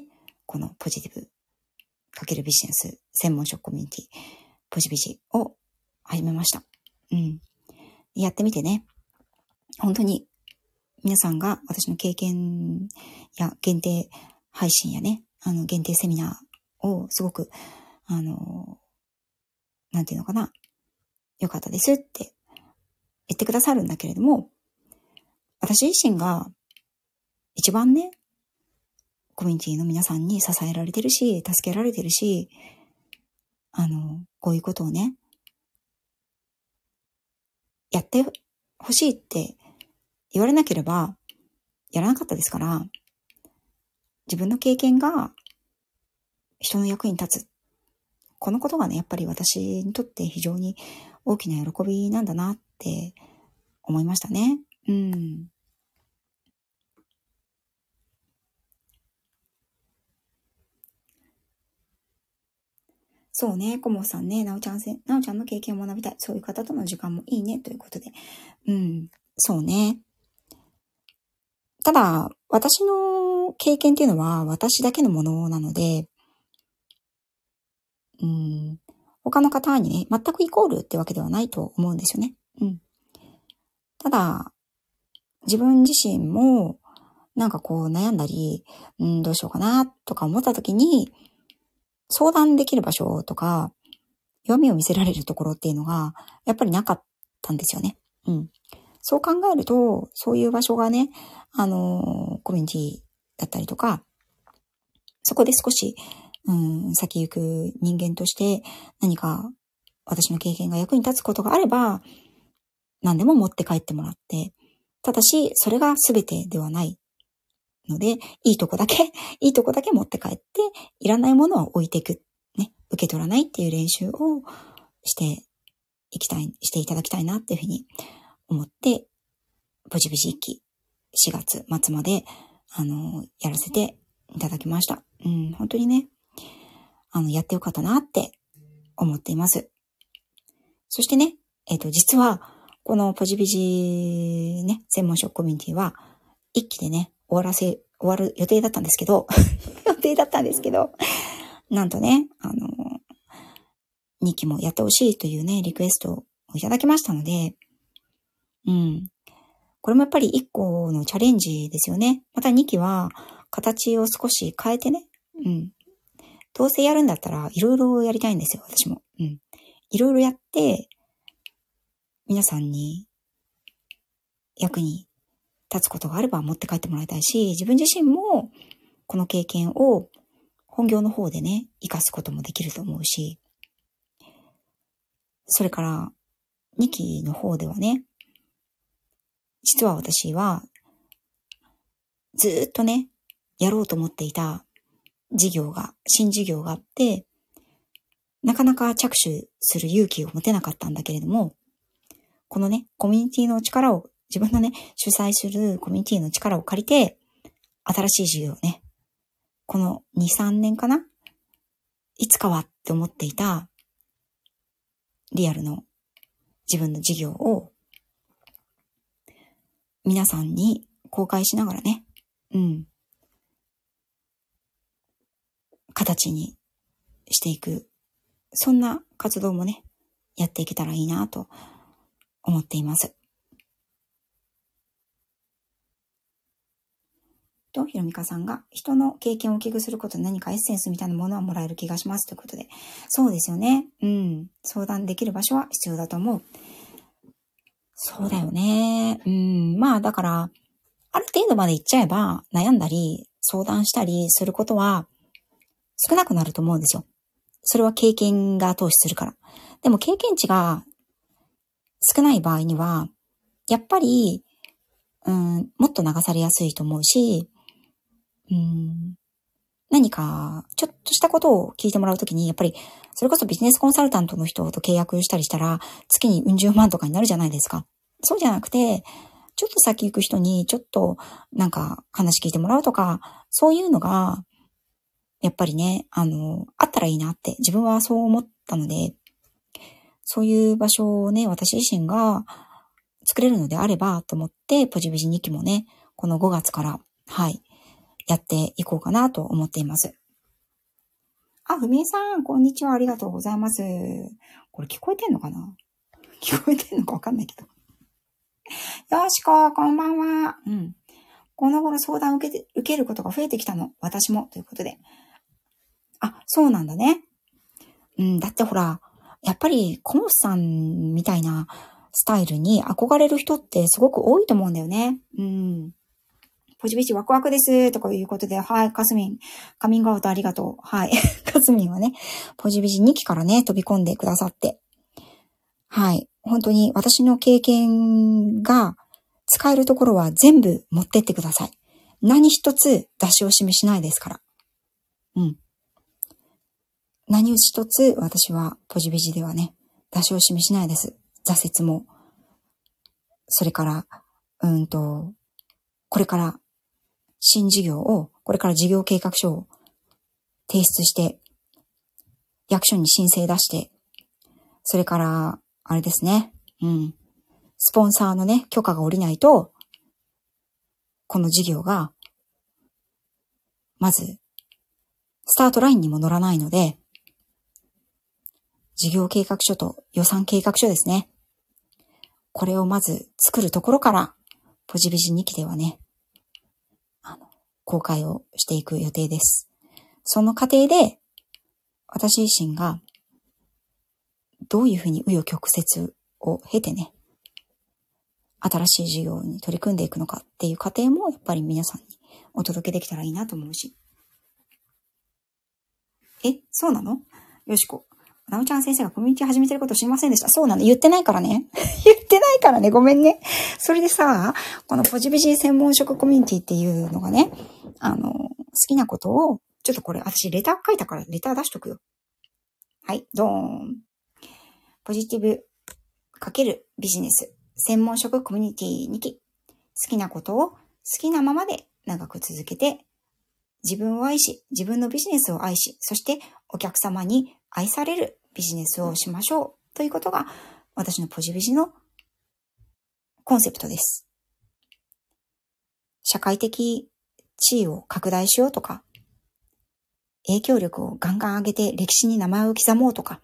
このポジティブ×ビジネス専門職コミュニティ、ポジビジを始めました。うん。やってみてね、本当に皆さんが私の経験や限定配信やね、あの限定セミナーをすごく、あの、なんていうのかな、よかったですって言ってくださるんだけれども、私自身が一番ね、コミュニティの皆さんに支えられてるし、助けられてるし、あの、こういうことをね、やってほしいって言われなければ、やらなかったですから、自分の経験が人の役に立つ。このことがね、やっぱり私にとって非常に大きな喜びなんだなって思いましたね。うん。そうね、コモさんね、なおちゃんせ、なおちゃんの経験を学びたい。そういう方との時間もいいね、ということで。うん、そうね。 ただ、私の経験っていうのは私だけのものなので、うん、他の方にね、全くイコールってわけではないと思うんですよね。うん。ただ、自分自身も、なんかこう悩んだり、うん、どうしようかなとか思った時に、相談できる場所とか、弱みを見せられるところっていうのが、やっぱりなかったんですよね。うん。そう考えると、そういう場所がね、あの、コミュニティだったりとか、そこで少し、うん、先行く人間として何か私の経験が役に立つことがあれば、何でも持って帰ってもらって、ただし、それが全てではないので、いいとこだけ、いいとこだけ持って帰って、いらないものは置いていく。ね。受け取らないっていう練習をしていきたい、していただきたいなっていうふうに思って、ポジポジ一期しがつ末まで、あの、やらせていただきました。うん、本当にね、あの、やってよかったなって思っています。そしてね、えっと、実は、このポジビジね、専門職コミュニティは、一期でね、終わらせ、終わる予定だったんですけど、予定だったんですけど、なんとね、あの、にきもやってほしいというね、リクエストをいただきましたので、うん。これもやっぱり一個のチャレンジですよね。またにきは、形を少し変えてね、うん。どうせやるんだったら、いろいろやりたいんですよ、私も。うん。いろいろやって、皆さんに役に立つことがあれば持って帰ってもらいたいし、自分自身もこの経験を本業の方でね、活かすこともできると思うし、それからにきの方ではね、実は私はずーっとね、やろうと思っていた事業が、新事業があって、なかなか着手する勇気を持てなかったんだけれども、このね、コミュニティの力を、自分のね、主催するコミュニティの力を借りて、新しい事業をね、このに、さんねんかないつかはって思っていた、リアルの自分の事業を、皆さんに公開しながらね、うん、形にしていく、そんな活動もね、やっていけたらいいなと思っています。と、ひろみかさんが、人の経験をお聞きすることで何かエッセンスみたいなものはもらえる気がしますということで。そうですよね。うん。相談できる場所は必要だと思う。そうだよね。うん。まあ、だから、ある程度まで行っちゃえば、悩んだり、相談したりすることは少なくなると思うんですよ。それは経験が後押しするから。でも経験値が少ない場合には、やっぱり、うん、もっと流されやすいと思うし、うん、何か、ちょっとしたことを聞いてもらうときに、やっぱり、それこそビジネスコンサルタントの人と契約したりしたら、月にうん十万とかになるじゃないですか。そうじゃなくて、ちょっと先行く人に、ちょっと、なんか、話聞いてもらうとか、そういうのが、やっぱりね、あの、あったらいいなって、自分はそう思ったので、そういう場所をね、私自身が作れるのであれば、と思って、ポジビジにきもね、このごがつから、はい、やっていこうかなと思っています。あ、ふみえさん、こんにちは。ありがとうございます。これ聞こえてんのかな？聞こえてんのかわかんないけど。よしこ、こんばんは。うん。この頃相談を受けて、受けることが増えてきたの。私も。ということで。あ、そうなんだね。うん、だってほら、やっぱり、コモフさんみたいなスタイルに憧れる人ってすごく多いと思うんだよね。うん。ポジビジワクワクです。とかいうことで、はい、カスミン、カミングアウトありがとう。はい。カスミンはね、ポジビジにきからね、飛び込んでくださって。はい。本当に私の経験が使えるところは全部持ってってください。何一つ出し惜しみしないですから。うん。何一つ私はポジビジではね、出し惜しみしないです。挫折も。それから、うんと、これから新事業を、これから事業計画書を提出して、役所に申請出して、それから、あれですね、うん。スポンサーのね、許可が下りないと、 この事業が、まず、スタートラインにも乗らないので、事業計画書と予算計画書ですね。これをまず作るところから、ポジビジにきではね、あの、公開をしていく予定です。その過程で、私自身が、どういうふうに紆余曲折を経てね、新しい事業に取り組んでいくのかっていう過程も、やっぱり皆さんにお届けできたらいいなと思うし。え、そうなの？よしこ。なおちゃん先生がコミュニティ始めてること知りませんでした。そうなの？言ってないからね。言ってないからね。ごめんね。それでさ、このポジビジ専門職コミュニティっていうのがね、あの、好きなことを、ちょっとこれ私レター書いたからレター出しとくよ。はい、ドーン。ポジティブ×ビジネス専門職コミュニティにき。好きなことを好きなままで長く続けて、自分を愛し、自分のビジネスを愛し、そしてお客様に愛されるビジネスをしましょうということが私のポジビジのコンセプトです。社会的地位を拡大しようとか、影響力をガンガン上げて歴史に名前を刻もうとか、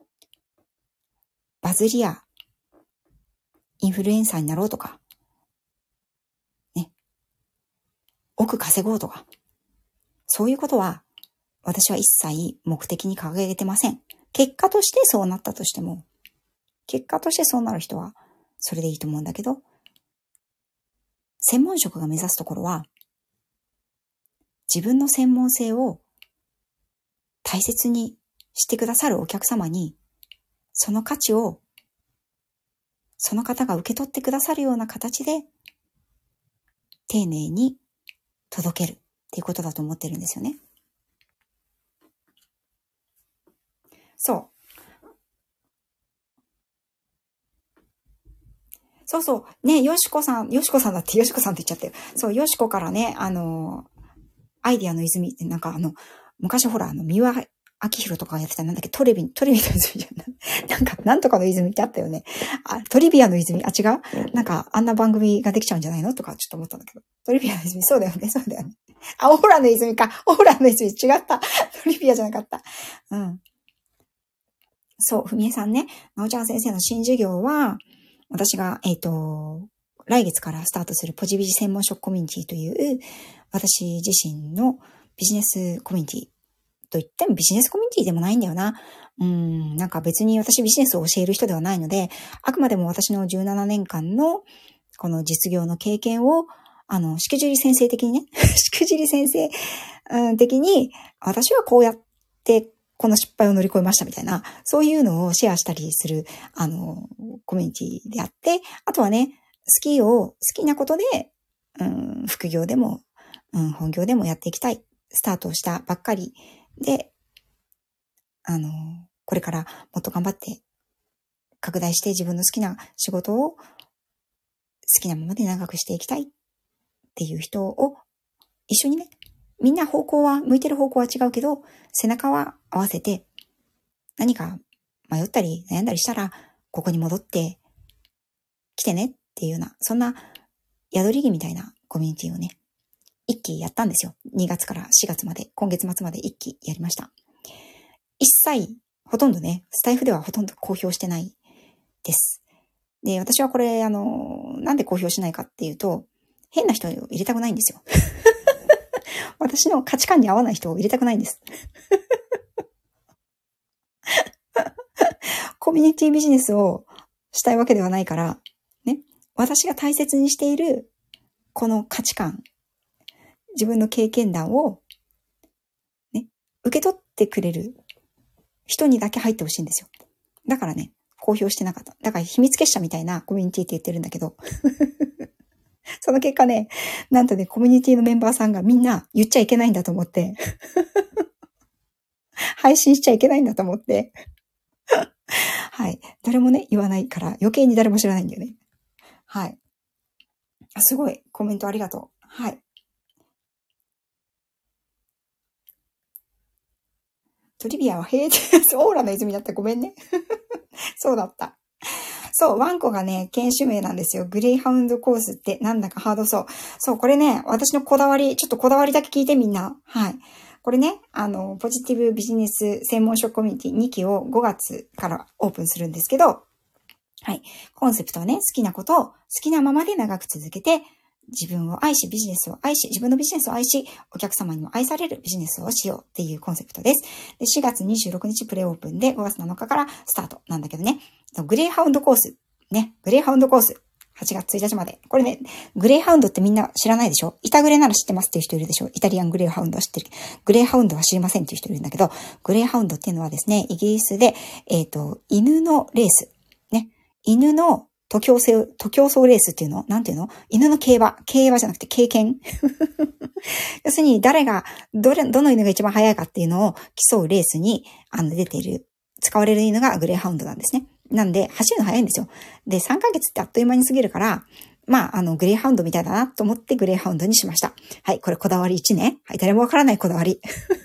バズりやインフルエンサーになろうとか、ね、億稼ごうとか、そういうことは私は一切目的に掲げてません。結果としてそうなったとしても、結果としてそうなる人はそれでいいと思うんだけど、専門職が目指すところは、自分の専門性を大切にしてくださるお客様に、その価値をその方が受け取ってくださるような形で丁寧に届けるっていうことだと思ってるんですよね。そう。そうそう。ね、よしこさん、よしこさんだってよしこさんって言っちゃったよ。そう、よしこからね、あの、アイディアの泉ってなんかあの、昔ほら、あの、三輪明宏とかやってたなんだっけ、トレビ、トレビの泉じゃない。なんか、なんとかの泉ってあったよね。あ、トリビアの泉、あ、違う？なんか、あんな番組ができちゃうんじゃないのとかちょっと思ったんだけど。トリビアの泉、そうだよね、そうだよね。あ、オーラの泉か。オーラの泉、違った。トリビアじゃなかった。うん。そう、ふみえさんね。なおちゃん先生の新授業は、私が、えっと、来月からスタートするポジビジ専門職コミュニティという、私自身のビジネスコミュニティと言ってもビジネスコミュニティでもないんだよな。うーん、なんか別に私ビジネスを教える人ではないので、あくまでも私のじゅうななねんかんのこの実業の経験を、あの、しくじり先生的にね、しくじり先生、うん、的に、私はこうやってこの失敗を乗り越えましたみたいな、そういうのをシェアしたりする、あの、コミュニティであって、あとはね、好きを好きなことで、うん、副業でも、うん、本業でもやっていきたい。スタートをしたばっかりで、あの、これからもっと頑張って拡大して自分の好きな仕事を好きなままで長くしていきたいっていう人を一緒にね、みんな方向は、向いてる方向は違うけど、背中は合わせて、何か迷ったり悩んだりしたら、ここに戻ってきてねっていうような、そんな宿り木みたいなコミュニティをね、一期やったんですよ。にがつからしがつまで、今月末まで一期やりました。一切、ほとんどね、スタイフではほとんど公表してないです。で、私はこれ、あの、なんで公表しないかっていうと、変な人を入れたくないんですよ。私の価値観に合わない人を入れたくないんです。コミュニティビジネスをしたいわけではないから、ね、私が大切にしているこの価値観、自分の経験談を、ね、受け取ってくれる人にだけ入ってほしいんですよ。だからね、公表してなかった。だから秘密結社みたいなコミュニティって言ってるんだけど、その結果ね、なんとね、コミュニティのメンバーさんがみんな言っちゃいけないんだと思って、配信しちゃいけないんだと思って、はい。誰もね、言わないから余計に誰も知らないんだよね。はい。あ、すごい。コメントありがとう。はい。トリビアはへーって、オーラの泉だった。ごめんね。そうだった。 そう、ワンコがね、犬種名なんですよ。グレイハウンドコースってなんだかハードそう。そう、これね、私のこだわり、ちょっとこだわりだけ聞いてみんな。はい。これね、あの、ポジティブビジネス専門職コミュニティにきをごがつからオープンするんですけど、はい。コンセプトはね、好きなことを好きなままで長く続けて、自分を愛し、ビジネスを愛し、自分のビジネスを愛し、お客様にも愛されるビジネスをしようっていうコンセプトです。で、しがつにじゅうろくにちプレオープンでごがつなのかからスタートなんだけどね。グレイハウンドコース。ね。グレイハウンドコース。はちがつついたちまで。これね、グレイハウンドってみんな知らないでしょ？イタグレなら知ってますっていう人いるでしょ？イタリアングレイハウンドは知ってる。グレイハウンドは知りませんっていう人いるんだけど、グレイハウンドっていうのはですね、イギリスで、えっと、犬のレース。ね。犬の徒競走、徒競走レースっていうの？なんていうの？犬の競馬。競馬じゃなくて経験。要するに誰が、どれ、どの犬が一番速いかっていうのを競うレースに、あの、出ている、使われる犬がグレーハウンドなんですね。なんで、走るの速いんですよ。で、さんかげつってあっという間に過ぎるから、まあ、あの、グレーハウンドみたいだなと思ってグレーハウンドにしました。はい、これこだわりいちね。はい、誰もわからないこだわり。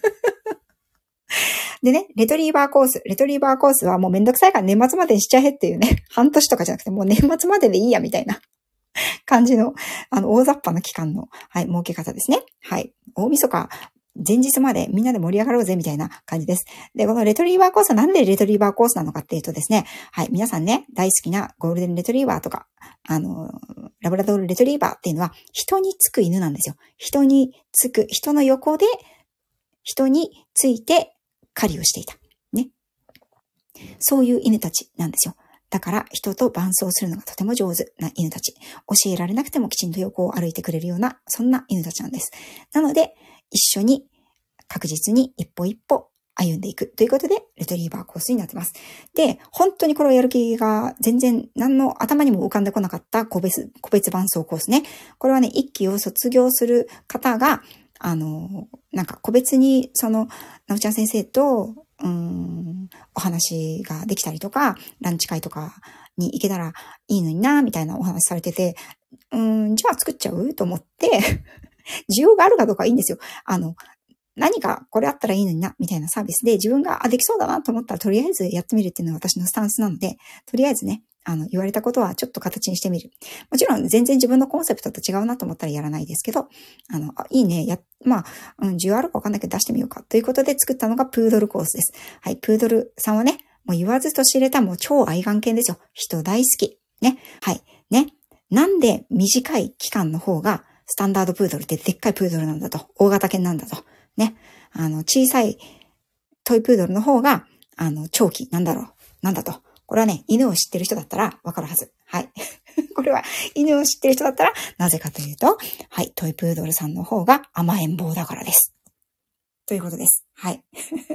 でね、レトリーバーコース。レトリーバーコースはもうめんどくさいから年末までにしちゃえっていうね、半年とかじゃなくてもう年末まででいいやみたいな感じの、あの、大雑把な期間の、はい、設け方ですね。はい。大晦日、前日までみんなで盛り上がろうぜみたいな感じです。で、このレトリーバーコースはなんでレトリーバーコースなのかっていうとですね、はい、皆さんね、大好きなゴールデンレトリーバーとか、あの、ラブラドールレトリーバーっていうのは人につく犬なんですよ。人につく、人の横で人について狩りをしていた。ね。そういう犬たちなんですよ。だから人と伴走するのがとても上手な犬たち。教えられなくてもきちんと横を歩いてくれるような、そんな犬たちなんです。なので、一緒に確実に一歩一歩歩んでいくということで、レトリーバーコースになってます。で、本当にこれをやる気が全然何の頭にも浮かんでこなかった個別、個別伴走コースね。これはね、一期を卒業する方が、あの、なんか個別にその、なおちゃん先生と、うーん、お話ができたりとか、ランチ会とかに行けたらいいのにな、みたいなお話されてて、うーん、じゃあ作っちゃうと思って、需要があるかどうかいいんですよ。あの、何かこれあったらいいのにな、みたいなサービスで自分があできそうだなと思ったらとりあえずやってみるっていうのが私のスタンスなので、とりあえずね、あの、言われたことはちょっと形にしてみる。もちろん全然自分のコンセプトと違うなと思ったらやらないですけど、あの、あいいね、や、まあ、うん、需要あるかわかんないけど出してみようかということで作ったのがプードルコースです。はい、プードルさんはね、もう言わずと知れたもう超愛玩犬ですよ。人大好き。ね。はい。ね。なんで短い期間の方がスタンダードプードルってでっかいプードルなんだと。大型犬なんだと。ね。あの、小さいトイプードルの方が、あの、長期なんだろう。なんだと。これはね、犬を知ってる人だったらわかるはず。はい。これは犬を知ってる人だったらなぜかというと、はい、トイプードルさんの方が甘えん坊だからです。ということです。はい。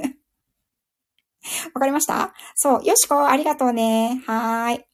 わかりました？そう。よしこ、ありがとうね。はーい。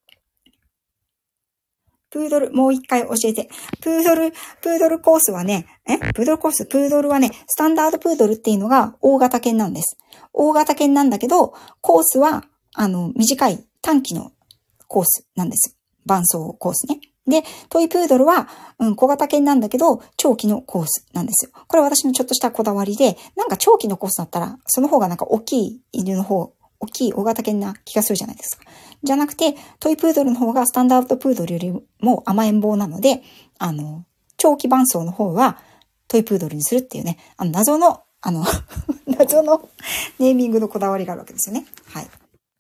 プードル、もう一回教えて。プードル、プードルコースはね、えプードルコース、プードルはね、スタンダードプードルっていうのが大型犬なんです。大型犬なんだけど、コースは、あの、短い短期のコースなんです。伴走コースね。で、トイプードルは、うん、小型犬なんだけど、長期のコースなんですよ。これは私のちょっとしたこだわりで、なんか長期のコースだったら、その方がなんか大きい犬の方、大きい大型犬な気がするじゃないですか。じゃなくて、トイプードルの方がスタンダードプードルよりも甘えん坊なので、あの、長期伴走の方はトイプードルにするっていうね、あの、謎の、あの、謎のネーミングのこだわりがあるわけですよね。はい。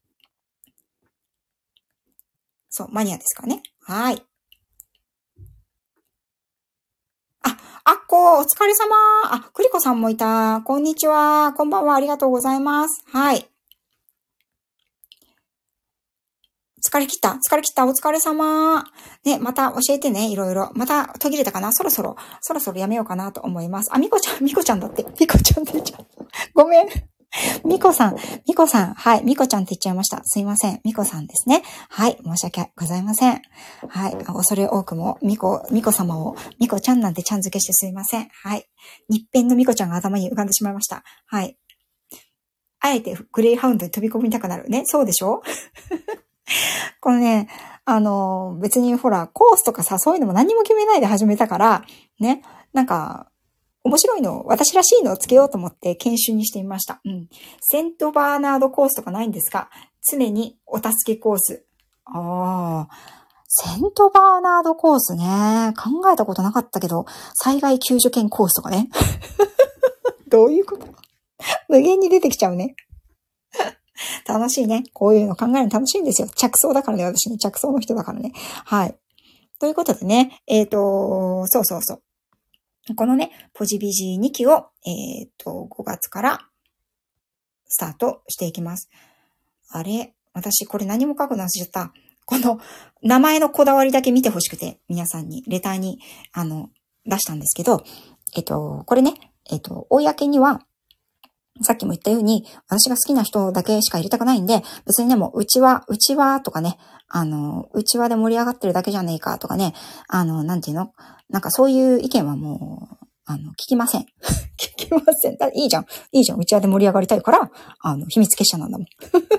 そう、マニアですからね。はい。あ、あっこ、お疲れ様。あ、クリコさんもいた。こんにちは。こんばんは。ありがとうございます。はい。疲れ切った疲れ切ったお疲れ様。ね、また教えてね、いろいろ。また途切れたかなそろそろ、そろそろやめようかなと思います。あ、みこちゃん、みこちゃんだって。みこちゃんって言っちゃう。ごめん。みこさん、みこさん。はい、みこちゃんって言っちゃいました。すいません。みこさんですね。はい、申し訳ございません。はい、恐れ多くも、みこ、みこ様を、みこちゃんなんてちゃん付けしてすいません。はい。日編のみこちゃんが頭に浮かんでしまいました。はい。あえてグレイハウンドに飛び込みたくなるね。そうでしょこのね、あの、別にほら、コースとかさ、そういうのも何も決めないで始めたから、ね、なんか、面白いの、私らしいのをつけようと思って研修にしてみました。うん。セントバーナードコースとかないんですか？常にお助けコース。 ああ、セントバーナードコースね。考えたことなかったけど、災害救助犬コースとかね。どういうこと？無限に出てきちゃうね。楽しいね。こういうの考えるの楽しいんですよ。着想だからね、私ね。着想の人だからね。はい。ということでね、えっと、そうそうそう。このね、ポジビジにきを、えっと、ごがつからスタートしていきます。あれ？私これ何も書くの忘れちゃった。この名前のこだわりだけ見てほしくて、皆さんにレターに、あの、出したんですけど、えっと、これね、えっと、公には、さっきも言ったように、私が好きな人だけしか入れたくないんで、別にね、もう、うちは、うちはとかね、あの、うちわで盛り上がってるだけじゃねえかとかね、あの、なんていうの？なんかそういう意見はもう、あの、聞きません。聞きません。だいいじゃん。いいじゃん。うちわで盛り上がりたいから、あの、秘密結社なんだもん。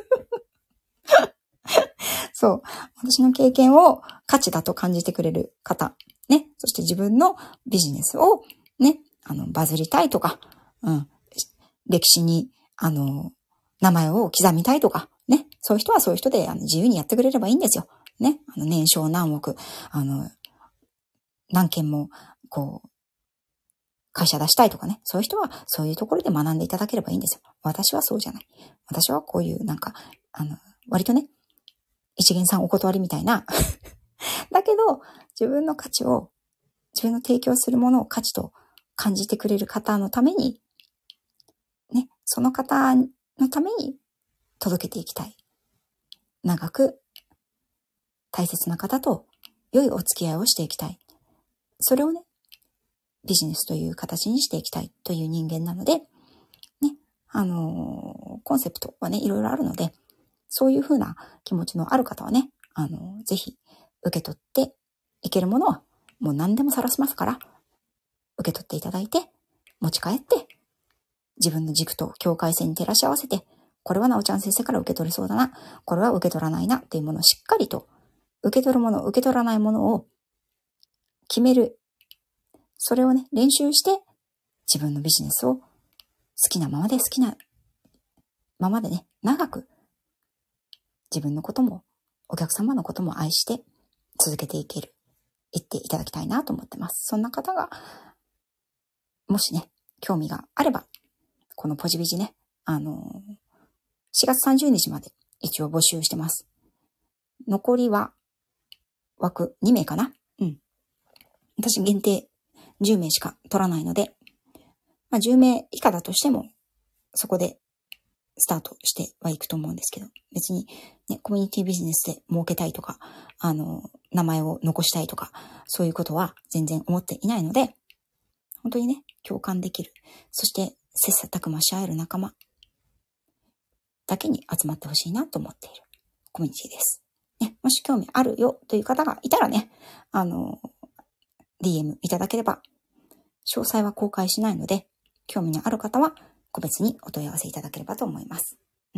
そう。私の経験を価値だと感じてくれる方。ね。そして自分のビジネスをね、あの、バズりたいとか、うん。歴史に、あの、名前を刻みたいとか、ね。そういう人はそういう人で、あの、自由にやってくれればいいんですよ。ね。あの、年商何億、あの、何件も、こう、会社出したいとかね。そういう人は、そういうところで学んでいただければいいんですよ。私はそうじゃない。私はこういう、なんか、あの、割とね、一元さんお断りみたいな。だけど、自分の価値を、自分の提供するものを価値と感じてくれる方のために、ね、その方のために届けていきたい。長く大切な方と良いお付き合いをしていきたい。それをね、ビジネスという形にしていきたいという人間なので、ね、あのー、コンセプトはね、いろいろあるので、そういうふうな気持ちのある方はね、あのー、ぜひ受け取っていけるものはもう何でも晒しますから、受け取っていただいて、持ち帰って、自分の軸と境界線に照らし合わせて、これはなおちゃん先生から受け取れそうだな、これは受け取らないなっていうものをしっかりと、受け取るもの、受け取らないものを決める。それをね、練習して、自分のビジネスを好きなままで好きなままでね、長く自分のこともお客様のことも愛して続けていける、言っていただきたいなと思ってます。そんな方が、もしね、興味があれば、このポジビジね、あのー、しがつさんじゅうにちまで一応募集してます。残りは枠にめいかな。うん。私限定じゅうめいしか取らないので、まあじゅうめい以下だとしても、そこでスタートしてはいくと思うんですけど、別にね、コミュニティビジネスで儲けたいとか、あの、名前を残したいとか、そういうことは全然思っていないので、本当にね、共感できる。そして、切磋琢磨し合える仲間だけに集まってほしいなと思っているコミュニティです。ね、もし興味あるよという方がいたらね、あの、ディーエム いただければ、詳細は公開しないので、興味のある方は個別にお問い合わせいただければと思います。うん。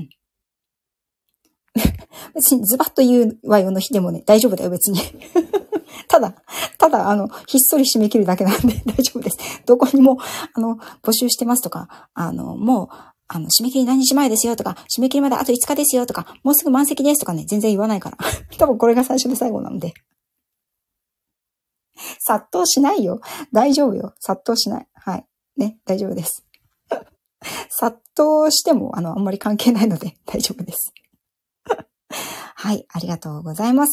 別にズバッと言うわよの日でもね、大丈夫だよ、別に。ただ、ただ、あの、ひっそり締め切るだけなんで大丈夫です。どこにも、あの、募集してますとか、あの、もう、あの、締め切り何日前ですよとか、締め切りまであといつかですよとか、もうすぐ満席ですとかね、全然言わないから。多分これが最初で最後なんで。殺到しないよ。大丈夫よ。殺到しない。はい。ね、大丈夫です。殺到しても、あの、あんまり関係ないので大丈夫です。はい、ありがとうございます。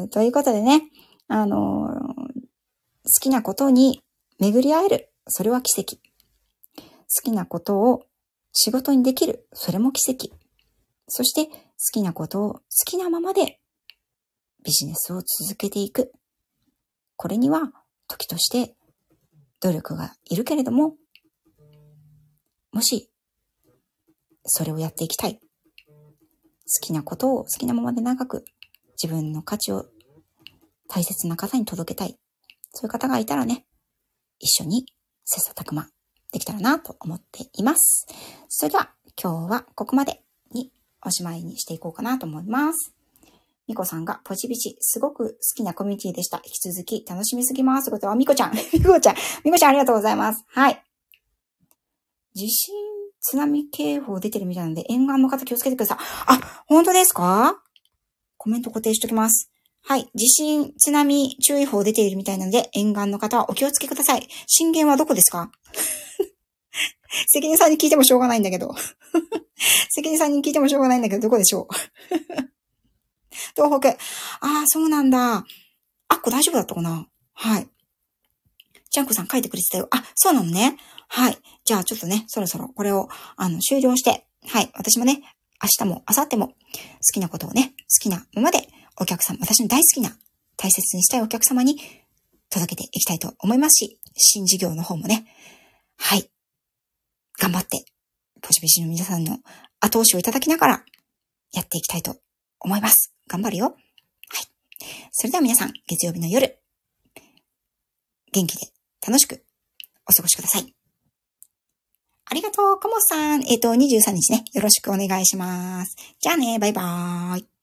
ということでね、あの、好きなことに巡り合える。それは奇跡。好きなことを仕事にできる。それも奇跡。そして好きなことを好きなままでビジネスを続けていく。これには時として努力がいるけれども、もしそれをやっていきたい。好きなことを好きなままで長く自分の価値を大切な方に届けたい。そういう方がいたらね、一緒に切磋琢磨できたらなと思っています。それでは今日はここまでにおしまいにしていこうかなと思います。みこさんがポジビチすごく好きなコミュニティでした。引き続き楽しみすぎます。ことはみこちゃん、みこちゃん、みこちゃんありがとうございます。はい。地震津波警報出てるみたいなので沿岸の方気をつけてください。あ、本当ですか？ コメント固定しときます。はい。地震、津波注意報出ているみたいなので、沿岸の方はお気をつけください。震源はどこですか？関根さんに聞いてもしょうがないんだけど。関根さんに聞いてもしょうがないんだけど、どこでしょう？東北。ああ、そうなんだ。あっこ大丈夫だったかな？はい。ちゃんこさん書いてくれてたよ。あ、そうなのね。はい。じゃあちょっとね、そろそろこれを、あの、終了して、はい。私もね、明日も明後日も好きなことをね、好きなままでお客様、私の大好きな、大切にしたいお客様に届けていきたいと思いますし、新事業の方もね、はい。頑張って、ポジビジの皆さんの後押しをいただきながら、やっていきたいと思います。頑張るよ。はい。それでは皆さん、月曜日の夜、元気で楽しくお過ごしください。ありがとう、コモさん。えっと、にじゅうさんにちね、よろしくお願いします。じゃあね、バイバーイ。